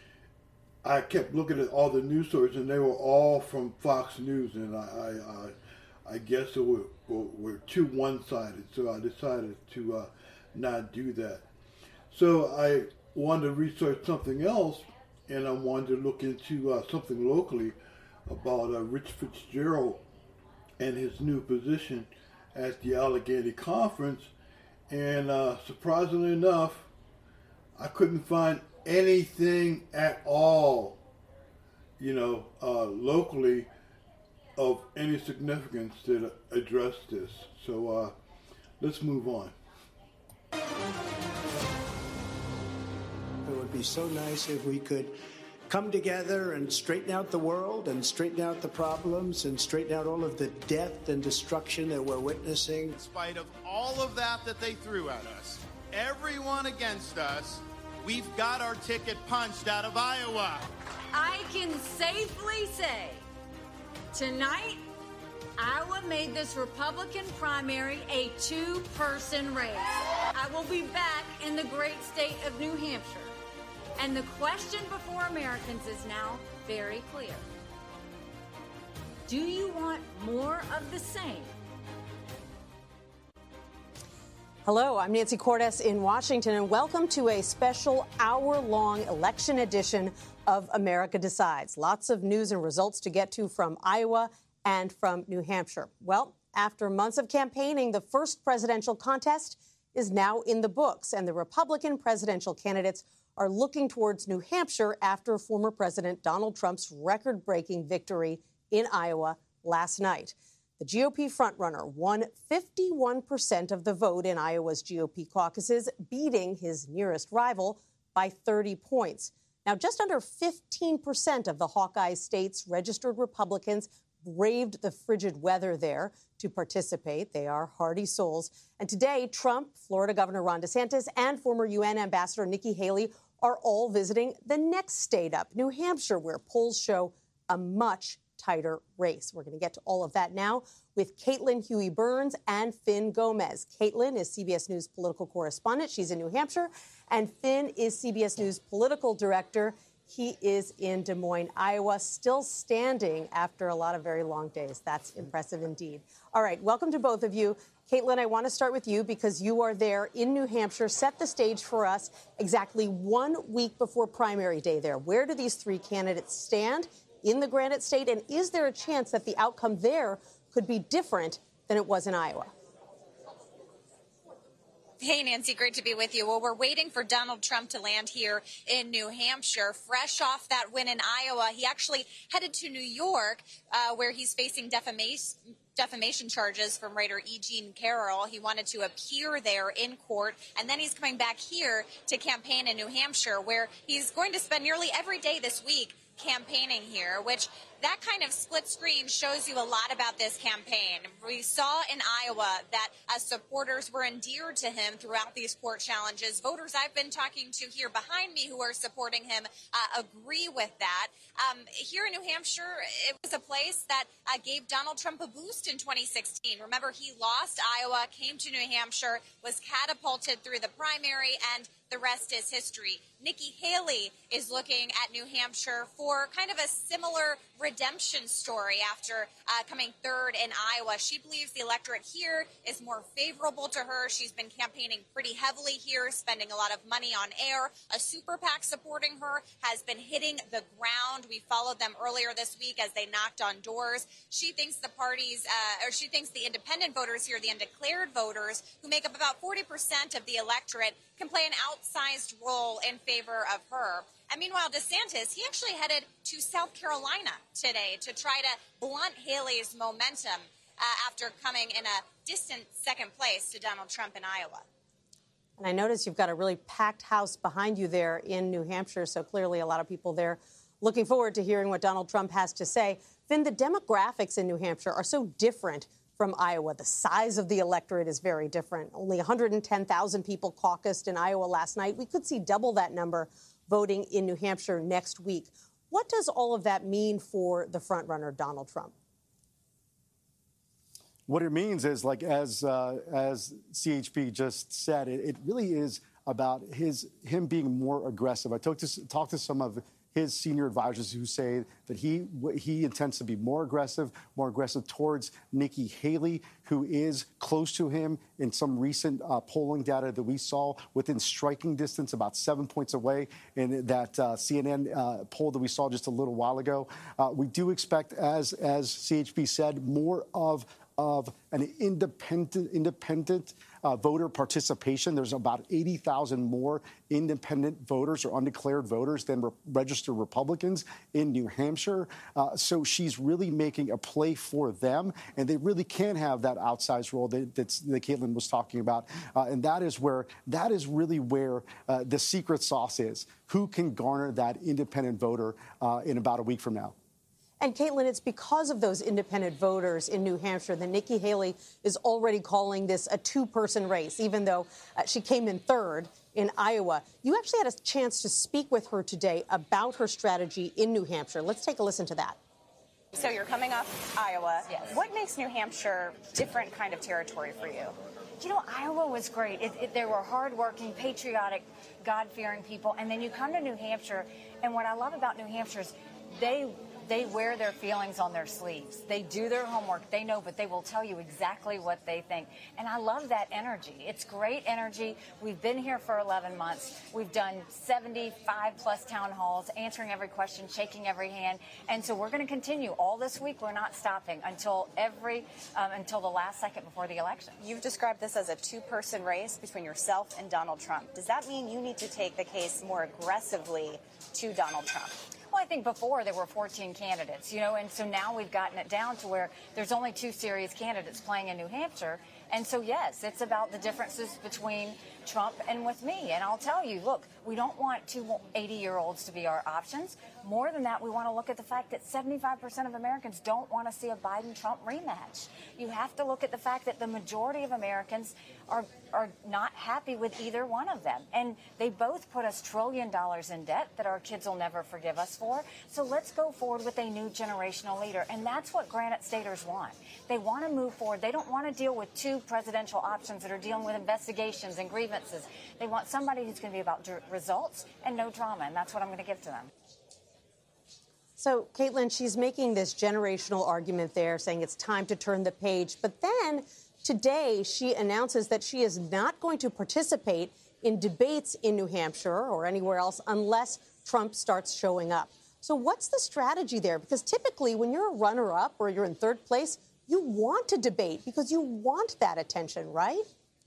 I kept looking at all the news stories, and they were all from Fox News, and I, I, I, I guess it were, were, were too one-sided, so I decided to uh, not do that. So I wanted to research something else, and I wanted to look into uh, something locally about uh, Rich Fitzgerald and his new position at the Allegheny Conference, and uh, surprisingly enough, I couldn't find anything at all, you know, uh, locally of any significance that addressed this. So uh, let's move on. It would be so nice if we could come together and straighten out the world and straighten out the problems and straighten out all of the death and destruction that we're witnessing. In spite of all of that that they threw at us, everyone against us, we've got our ticket punched out of Iowa. I can safely say tonight, Iowa made this Republican primary a two-person race. I will be back in the great state of New Hampshire. And the question before Americans is now very clear. Do you want more of the same? Hello, I'm Nancy Cordes in Washington, and welcome to a special hour-long election edition of America Decides. Lots of news and results to get to from Iowa and from New Hampshire. Well, after months of campaigning, the first presidential contest is now in the books, and the Republican presidential candidates are looking towards New Hampshire after former President Donald Trump's record-breaking victory in Iowa last night. The G O P frontrunner won fifty-one percent of the vote in Iowa's G O P caucuses, beating his nearest rival by thirty points. Now, just under fifteen percent of the Hawkeye state's registered Republicans braved the frigid weather there to participate. They are hardy souls. And today, Trump, Florida Governor Ron DeSantis, and former U N Ambassador Nikki Haley are all visiting the next state up, New Hampshire, where polls show a much tighter race. We're going to get to all of that now with Caitlin Huey Burns and Finn Gomez. Caitlin is C B S News political correspondent. She's in New Hampshire. And Finn is C B S News political director. He is in Des Moines, Iowa, still standing after a lot of very long days. That's impressive indeed. All right, welcome to both of you. Caitlin, I want to start with you because you are there in New Hampshire. Set the stage for us exactly one week before primary day there. Where do these three candidates stand in the Granite State? And is there a chance that the outcome there could be different than it was in Iowa? Hey, Nancy, great to be with you. Well, we're waiting for Donald Trump to land here in New Hampshire. Fresh off that win in Iowa, he actually headed to New York, uh, where he's facing defamation. defamation charges from writer E. Jean Carroll. He wanted to appear there in court, and then he's coming back here to campaign in New Hampshire, where he's going to spend nearly every day this week campaigning here, which that kind of split screen shows you a lot about this campaign. We saw in Iowa that uh, supporters were endeared to him throughout these court challenges. Voters I've been talking to here behind me who are supporting him uh, agree with that. Um, here in New Hampshire, it was a place that uh, gave Donald Trump a boost in twenty sixteen. Remember, he lost Iowa, came to New Hampshire, was catapulted through the primary, and the rest is history. Nikki Haley is looking at New Hampshire for kind of a similar redemption story after uh, coming third in Iowa. She believes the electorate here is more favorable to her. She's been campaigning pretty heavily here, spending a lot of money on air. A super PAC supporting her has been hitting the ground. We followed them earlier this week as they knocked on doors. She thinks the parties, uh, or she thinks the independent voters here, the undeclared voters, who make up about forty percent of the electorate, can play an outsized role in favor of her. And meanwhile, DeSantis, he actually headed to South Carolina today to try to blunt Haley's momentum uh, after coming in a distant second place to Donald Trump in Iowa. And I notice you've got a really packed house behind you there in New Hampshire, so clearly a lot of people there looking forward to hearing what Donald Trump has to say. Finn, the demographics in New Hampshire are so different from Iowa. The size of the electorate is very different. Only one hundred ten thousand people caucused in Iowa last night. We could see double that number voting in New Hampshire next week. What does all of that mean for the frontrunner, Donald Trump? What it means is, like as uh, as C H P just said, it, it really is about his him being more aggressive. I talked to talked to some of his senior advisors who say that he he intends to be more aggressive, more aggressive towards Nikki Haley, who is close to him in some recent uh, polling data that we saw within striking distance, about seven points away in that uh, C N N uh, poll that we saw just a little while ago. Uh, we do expect, as as C H P said, more of of an independent independent uh, voter participation. There's about eighty thousand more independent voters or undeclared voters than re- registered Republicans in New Hampshire. Uh, so she's really making a play for them, and they really can have that outsized role that, that's, that Caitlin was talking about. Uh, and that is where that is really where uh, the secret sauce is. Who can garner that independent voter uh, in about a week from now? And, Caitlin, it's because of those independent voters in New Hampshire that Nikki Haley is already calling this a two-person race, even though uh, she came in third in Iowa. You actually had a chance to speak with her today about her strategy in New Hampshire. Let's take a listen to that. So you're coming off Iowa. Yes. What makes New Hampshire different kind of territory for you? You know, Iowa was great. It, it, there were hardworking, patriotic, God-fearing people. And then you come to New Hampshire, and what I love about New Hampshire is they they wear their feelings on their sleeves. They do their homework. They know, but they will tell you exactly what they think. And I love that energy. It's great energy. We've been here for eleven months. We've done seventy-five plus town halls, answering every question, shaking every hand. And so we're going to continue all this week. We're not stopping until every, um, until the last second before the election. You've described this as a two-person race between yourself and Donald Trump. Does that mean you need to take the case more aggressively to Donald Trump? Well, I think before there were fourteen candidates, you know, and so now we've gotten it down to where there's only two serious candidates playing in New Hampshire. And so, yes, it's about the differences between Trump and with me. And I'll tell you, look, we don't want two eighty-year-olds to be our options. More than that, we want to look at the fact that seventy-five percent of Americans don't want to see a Biden-Trump rematch. You have to look at the fact that the majority of Americans are are not happy with either one of them. And they both put us trillion dollars in debt that our kids will never forgive us for. So let's go forward with a new generational leader. And that's what Granite Staters want. They want to move forward. They don't want to deal with two presidential options that are dealing with investigations and grievances. They want somebody who's going to be about results and no drama. And that's what I'm going to give to them. So, Caitlin, she's making this generational argument there, saying it's time to turn the page. But then today she announces that she is not going to participate in debates in New Hampshire or anywhere else unless Trump starts showing up. So what's the strategy there? Because typically when you're a runner-up or you're in third place, you want to debate because you want that attention, right?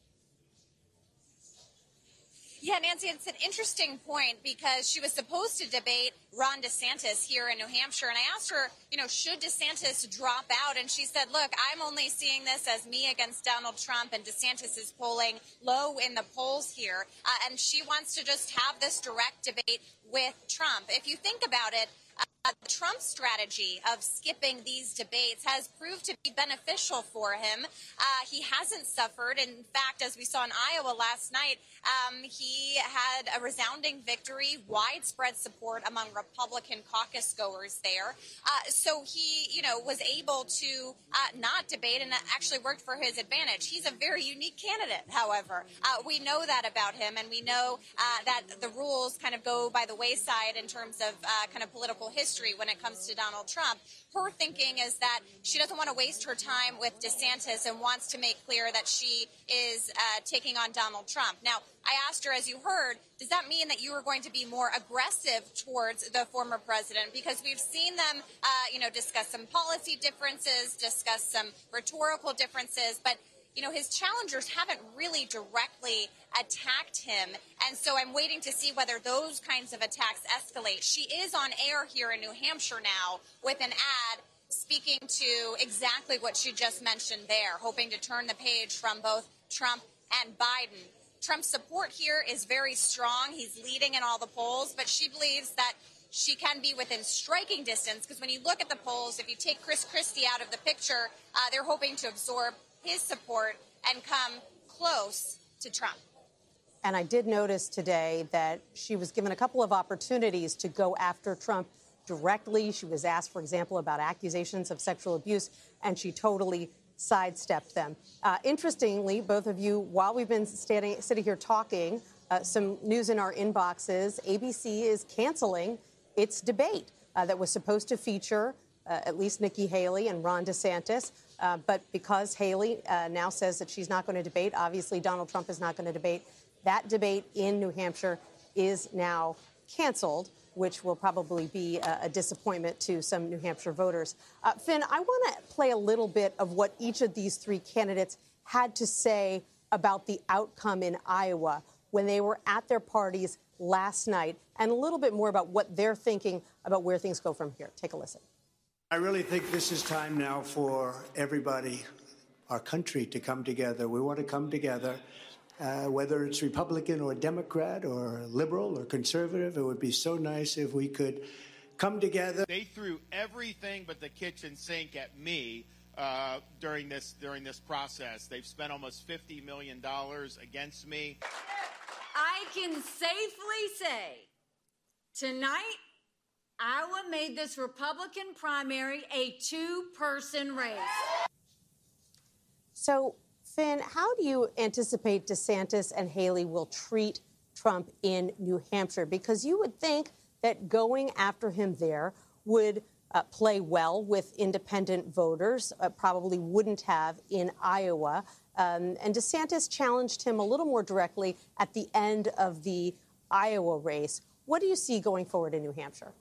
Yeah, Nancy, it's an interesting point because she was supposed to debate Ron DeSantis here in New Hampshire. And I asked her, you know, should DeSantis drop out? And she said, look, I'm only seeing this as me against Donald Trump, and DeSantis is polling low in the polls here. Uh, and she wants to just have this direct debate with Trump. If you think about it, Uh, Trump's strategy of skipping these debates has proved to be beneficial for him. Uh, he hasn't suffered. In fact, as we saw in Iowa last night, um, he had a resounding victory, widespread support among Republican caucus goers there. Uh, so he, you know, was able to uh, not debate, and that actually worked for his advantage. He's a very unique candidate, however. Uh, we know that about him, and we know uh, that the rules kind of go by the wayside in terms of uh, kind of political history when it comes to Donald Trump. Her thinking is that she doesn't want to waste her time with DeSantis and wants to make clear that she is uh, taking on Donald Trump. Now, I asked her, as you heard, does that mean that you are going to be more aggressive towards the former president? Because we've seen them, uh, you know, discuss some policy differences, discuss some rhetorical differences, but you know, his challengers haven't really directly attacked him. And so I'm waiting to see whether those kinds of attacks escalate. She is on air here in New Hampshire now with an ad speaking to exactly what she just mentioned there, hoping to turn the page from both Trump and Biden. Trump's support here is very strong. He's leading in all the polls, but she believes that she can be within striking distance because when you look at the polls, if you take Chris Christie out of the picture, uh, they're hoping to absorb his support and come close to Trump. And I did notice today that she was given a couple of opportunities to go after Trump directly. She was asked, for example, about accusations of sexual abuse, and she totally sidestepped them. Uh, interestingly, both of you, while we've been standing, sitting here talking, uh, some news in our inboxes, A B C is canceling its debate uh, that was supposed to feature Uh, at least Nikki Haley and Ron DeSantis. Uh, but because Haley uh, now says that she's not going to debate, obviously Donald Trump is not going to debate, that debate in New Hampshire is now canceled, which will probably be a, a disappointment to some New Hampshire voters. Uh, Finn, I want to play a little bit of what each of these three candidates had to say about the outcome in Iowa when they were at their parties last night, and a little bit more about what they're thinking about where things go from here. Take a listen. I really think this is time now for everybody, our country, to come together. We want to come together, uh, whether it's Republican or Democrat or liberal or conservative. It would be so nice if we could come together. They threw everything but the kitchen sink at me uh, during this during this process. They've spent almost fifty million dollars against me. I can safely say tonight, Iowa made this Republican primary a two-person race. So, Finn, how do you anticipate DeSantis and Haley will treat Trump in New Hampshire? Because you would think that going after him there would uh, play well with independent voters, uh, probably wouldn't have in Iowa. Um, and DeSantis challenged him a little more directly at the end of the Iowa race. What do you see going forward in New Hampshire?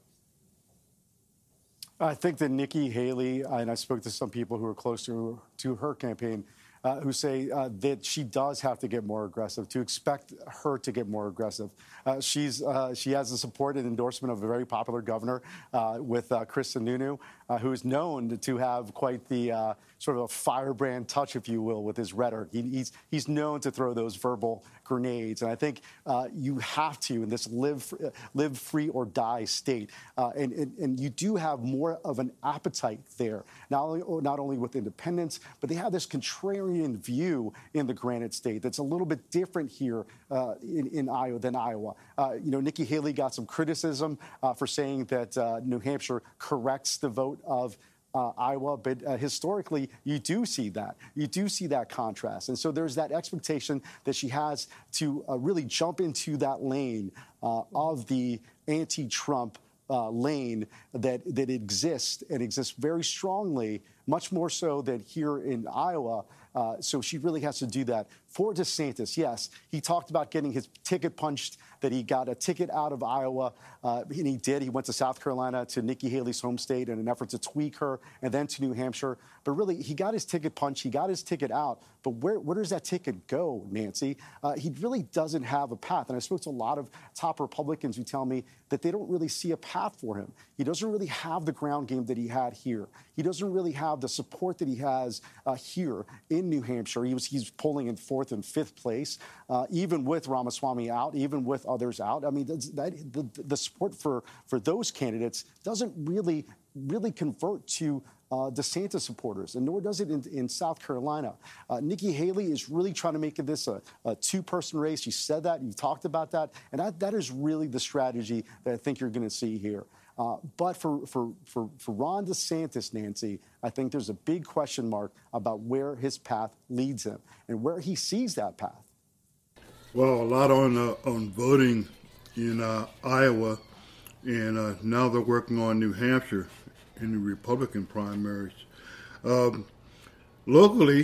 I think that Nikki Haley, and I spoke to some people who are close to, to her campaign, uh, who say uh, that she does have to get more aggressive, to expect her to get more aggressive. Uh, she's uh, she has the support and endorsement of a very popular governor uh, with uh, Chris Sununu, uh, who is known to have quite the uh, sort of a firebrand touch, if you will, with his rhetoric. He, he's he's known to throw those verbal grenades, and I think uh, you have to in this live live free or die state, uh, and, and and you do have more of an appetite there, not only not only with independents, but they have this contrarian view in the Granite State that's a little bit different here uh, in, in Iowa than Iowa. Uh, you know, Nikki Haley got some criticism uh, for saying that uh, New Hampshire corrects the vote of Uh, Iowa, but uh, historically, you do see that. You do see that contrast. And so there's that expectation that she has to uh, really jump into that lane uh, of the anti-Trump uh, lane that, that exists and exists very strongly, much more so than here in Iowa. Uh, so she really has to do that. For DeSantis, yes, he talked about getting his ticket punched, that he got a ticket out of Iowa, uh, and he did. He went to South Carolina, to Nikki Haley's home state, in an effort to tweak her, and then to New Hampshire. But really, he got his ticket punched. He got his ticket out. But where, where does that ticket go, Nancy? Uh, he really doesn't have a path. And I spoke to a lot of top Republicans who tell me that they don't really see a path for him. He doesn't really have the ground game that he had here. He doesn't really have the support that he has uh, here in New Hampshire. He was, he's polling in fourth and fifth place, uh, even with Ramaswamy out, even with others out. I mean, that, the, the support for, for those candidates doesn't really, really convert to Uh, DeSantis supporters, and nor does it in, in South Carolina. Uh, Nikki Haley is really trying to make this a, a two-person race. You said that. You talked about that. And that, that is really the strategy that I think you're going to see here. Uh, but for, for, for, for Ron DeSantis, Nancy, I think there's a big question mark about where his path leads him and where he sees that path. Well, a lot on, uh, on voting in uh, Iowa, and uh, now they're working on New Hampshire in the Republican primaries. Um, locally,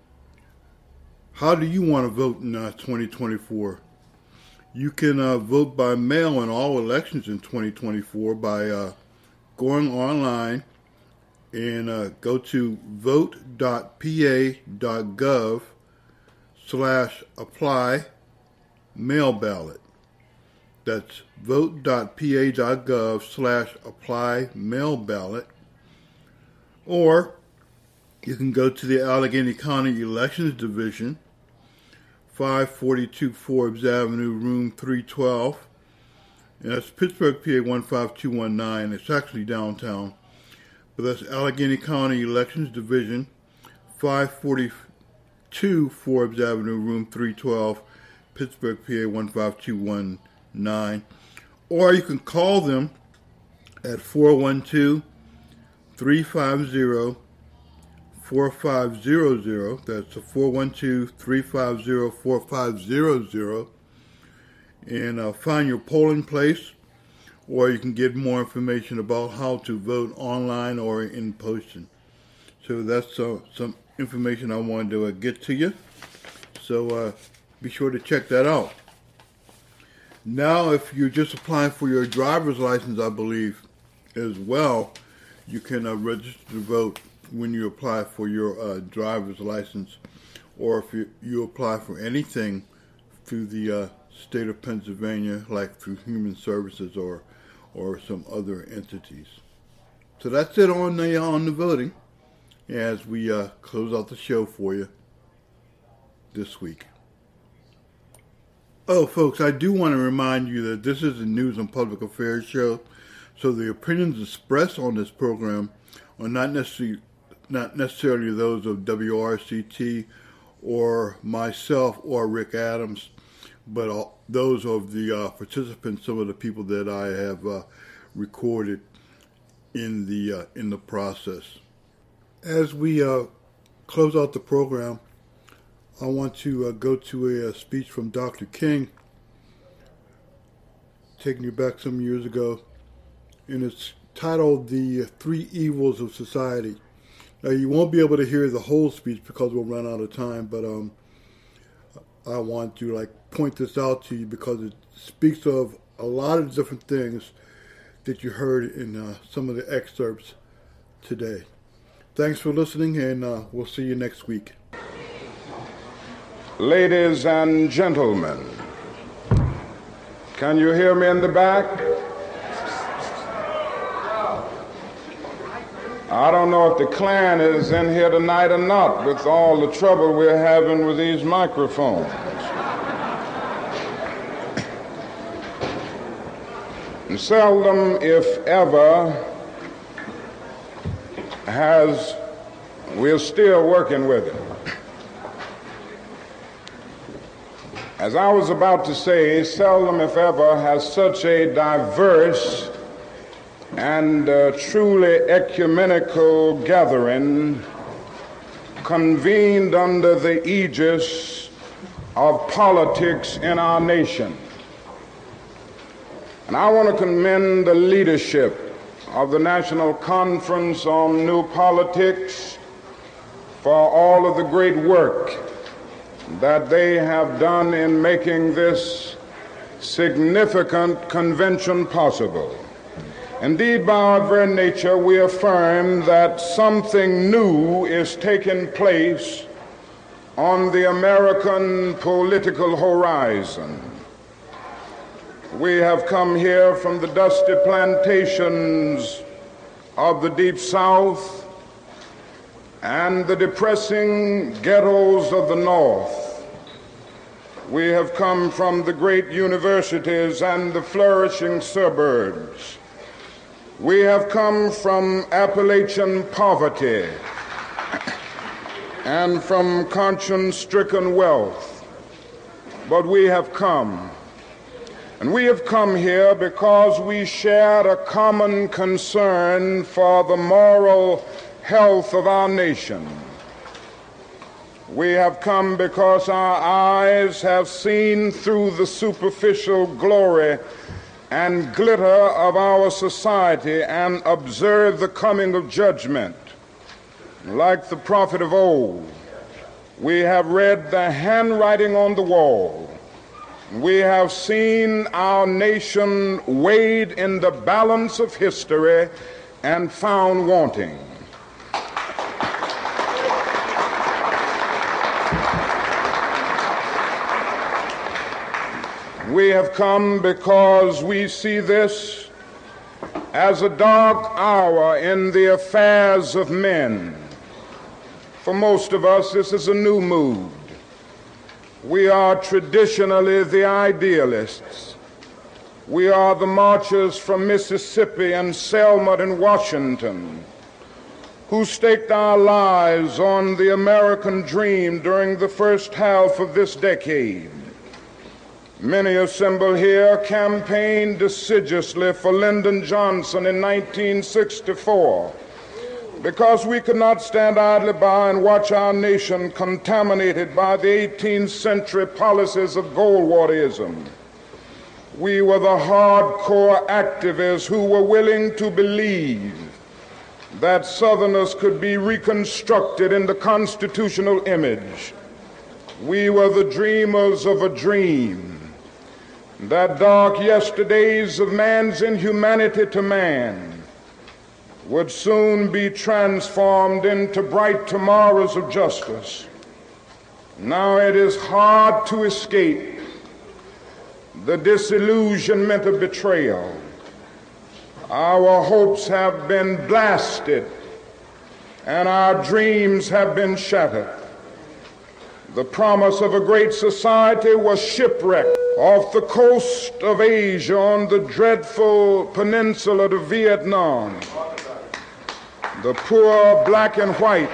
how do you want to vote in uh, twenty twenty-four? You can uh, vote by mail in all elections in twenty twenty-four by uh, going online and uh, go to vote.pa.gov slash apply mail ballot. That's vote.pa.gov slash apply mail ballot. Or you can go to the Allegheny County Elections Division, five forty-two Forbes Avenue, room three twelve. And that's Pittsburgh, P A one five two one nine. It's actually downtown. But that's Allegheny County Elections Division, five forty-two Forbes Avenue, room three twelve, Pittsburgh, P A one five two one nine. Or you can call them at four one two, three five zero, four five zero zero. That's a four one two, three five zero, four five zero zero. And uh, find your polling place, or you can get more information about how to vote online or in person. So that's uh, some information I wanted to uh, get to you. So uh, be sure to check that out. Now, if you're just applying for your driver's license, I believe, as well, you can uh, register to vote when you apply for your uh, driver's license, or if you, you apply for anything through the uh, state of Pennsylvania, like through Human Services or or some other entities. So that's it on the on the voting, as we uh, close out the show for you this week. Oh, folks, I do want to remind you that this is a news and public affairs show, so the opinions expressed on this program are not necessarily not necessarily those of W R C T or myself or Rick Adams, but all, those of the uh, participants, some of the people that I have uh, recorded in the uh, in the process. As we uh, close out the program, I want to uh, go to a, a speech from Doctor King, taking you back some years ago. In his titled The Three Evils of Society. Now, you won't be able to hear the whole speech because we'll run out of time, but um, I want to like point this out to you because it speaks of a lot of different things that you heard in uh, some of the excerpts today. Thanks for listening, and uh, we'll see you next week. Ladies and gentlemen, can you hear me in the back? I don't know if the Klan is in here tonight or not with all the trouble we're having with these microphones. And seldom, if ever, has, we're still working with it. As I was about to say, seldom, if ever, has such a diverse and uh, truly ecumenical gathering convened under the aegis of politics in our nation. And I want to commend the leadership of the National Conference on New Politics for all of the great work that they have done in making this significant convention possible. Indeed, by our very nature, we affirm that something new is taking place on the American political horizon. We have come here from the dusty plantations of the Deep South and the depressing ghettos of the North. We have come from the great universities and the flourishing suburbs. We have come from Appalachian poverty and from conscience-stricken wealth. But we have come, and we have come here because we shared a common concern for the moral health of our nation. We have come because our eyes have seen through the superficial glory and glitter of our society and observe the coming of judgment. Like the prophet of old, we have read the handwriting on the wall. We have seen our nation weighed in the balance of history and found wanting. We have come because we see this as a dark hour in the affairs of men. For most of us, this is a new mood. We are traditionally the idealists. We are the marchers from Mississippi and Selma and Washington who staked our lives on the American dream during the first half of this decade. Many assembled here campaigned assiduously for Lyndon Johnson in nineteen sixty-four because we could not stand idly by and watch our nation contaminated by the eighteenth century policies of Goldwaterism. We were the hardcore activists who were willing to believe that Southerners could be reconstructed in the constitutional image. We were the dreamers of a dream, that dark yesterdays of man's inhumanity to man would soon be transformed into bright tomorrows of justice. Now it is hard to escape the disillusionment of betrayal. Our hopes have been blasted and our dreams have been shattered. The promise of a great society was shipwrecked off the coast of Asia on the dreadful peninsula of Vietnam. The poor black and white,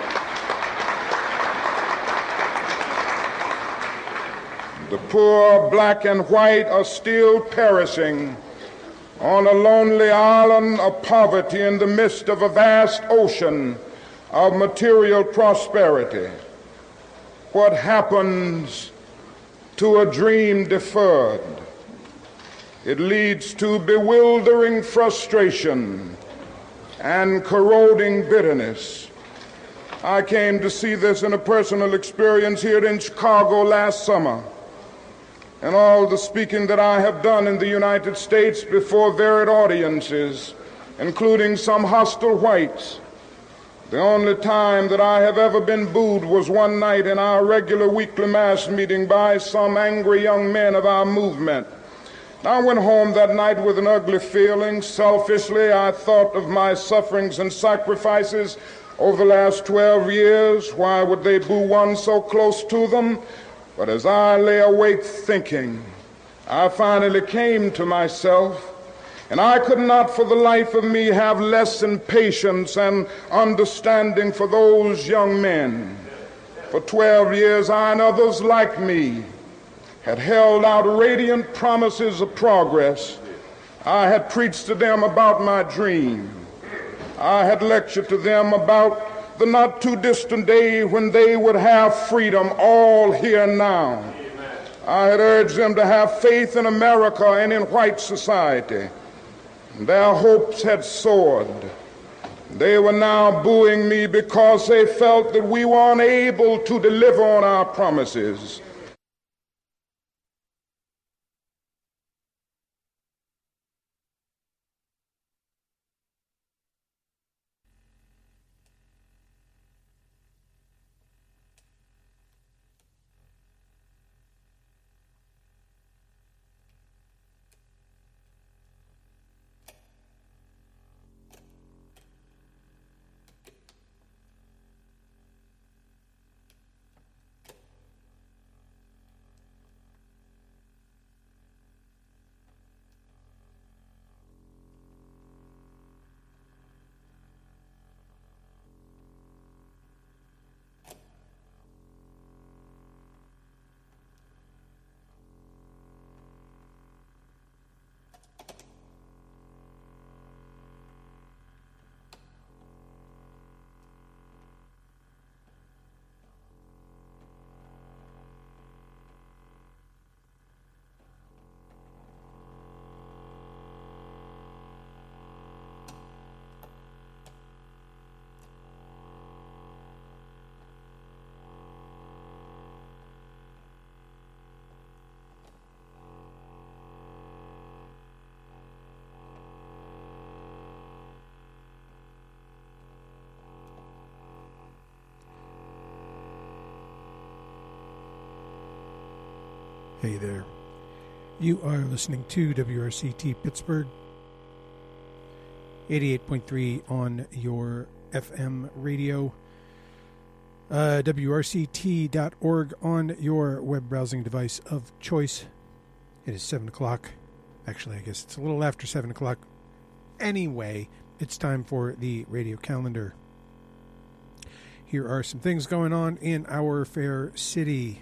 the poor black and white are still perishing on a lonely island of poverty in the midst of a vast ocean of material prosperity. What happens to a dream deferred? It leads to bewildering frustration and corroding bitterness. I came to see this in a personal experience here in Chicago last summer. And all the speaking that I have done in the United States before varied audiences, including some hostile whites, the only time that I have ever been booed was one night in our regular weekly mass meeting by some angry young men of our movement. I went home that night with an ugly feeling. Selfishly, I thought of my sufferings and sacrifices over the last twelve years. Why would they boo one so close to them? But as I lay awake thinking, I finally came to myself, and I could not for the life of me have less than patience and understanding for those young men. For twelve years, I and others like me had held out radiant promises of progress. I had preached to them about my dream. I had lectured to them about the not too distant day when they would have freedom, all here now. I had urged them to have faith in America and in white society. Their hopes had soared. They were now booing me because they felt that we were unable to deliver on our promises. Hey there. You are listening to W R C T Pittsburgh, eighty-eight point three on your F M radio, uh, W R C T dot org on your web browsing device of choice. It is seven o'clock. Actually, I guess it's a little after seven o'clock. Anyway, it's time for the radio calendar. Here are some things going on in our fair city.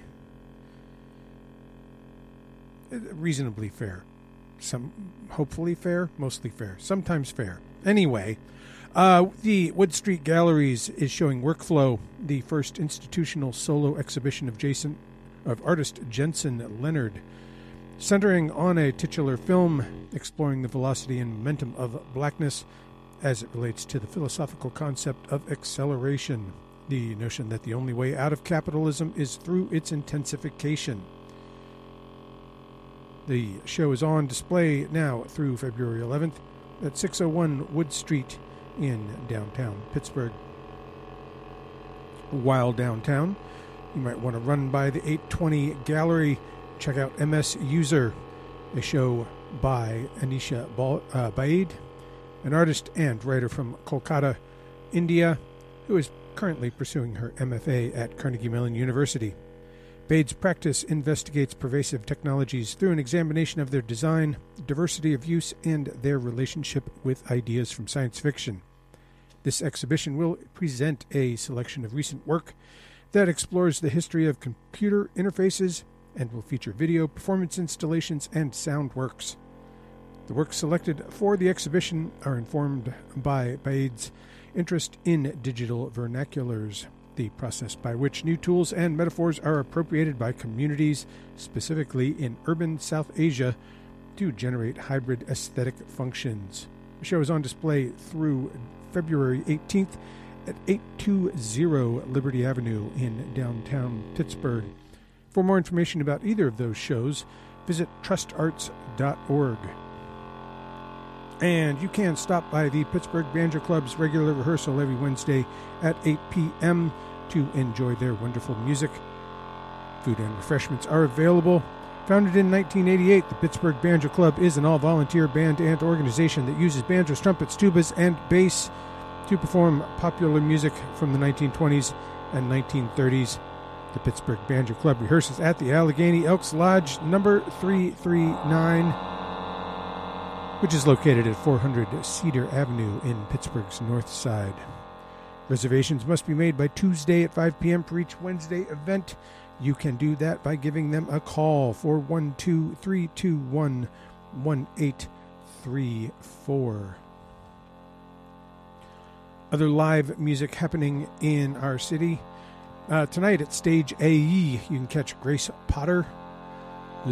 Reasonably fair. Some hopefully fair, mostly fair, sometimes fair. Anyway, uh, the Wood Street Galleries is showing Workflow, the first institutional solo exhibition of Jason, of artist Jensen Leonard, centering on a titular film exploring the velocity and momentum of blackness as it relates to the philosophical concept of acceleration, the notion that the only way out of capitalism is through its intensification. The show is on display now through February eleventh at six oh one Wood Street in downtown Pittsburgh. While downtown, you might want to run by the eight twenty Gallery, check out M S User, a show by Anisha uh, Baid, an artist and writer from Kolkata, India, who is currently pursuing her M F A at Carnegie Mellon University. Baid's practice investigates pervasive technologies through an examination of their design, diversity of use, and their relationship with ideas from science fiction. This exhibition will present a selection of recent work that explores the history of computer interfaces and will feature video, performance installations, and sound works. The works selected for the exhibition are informed by Baid's interest in digital vernaculars, the process by which new tools and metaphors are appropriated by communities, specifically in urban South Asia, to generate hybrid aesthetic functions. The show is on display through February eighteenth at eight twenty Liberty Avenue in downtown Pittsburgh. For more information about either of those shows, visit trust arts dot org. And you can stop by the Pittsburgh Banjo Club's regular rehearsal every Wednesday at eight p.m. to enjoy their wonderful music. Food and refreshments are available. Founded in nineteen eighty-eight, the Pittsburgh Banjo Club is an all-volunteer band and organization that uses banjos, trumpets, tubas, and bass to perform popular music from the nineteen twenties and nineteen thirties. The Pittsburgh Banjo Club rehearses at the Allegheny Elks Lodge number three thirty-nine, which is located at four hundred Cedar Avenue in Pittsburgh's North Side. Reservations must be made by Tuesday at five p.m. for each Wednesday event. You can do that by giving them a call, four one two, three two one, one eight three four. Other live music happening in our city. Uh, tonight at Stage A E, you can catch Grace Potter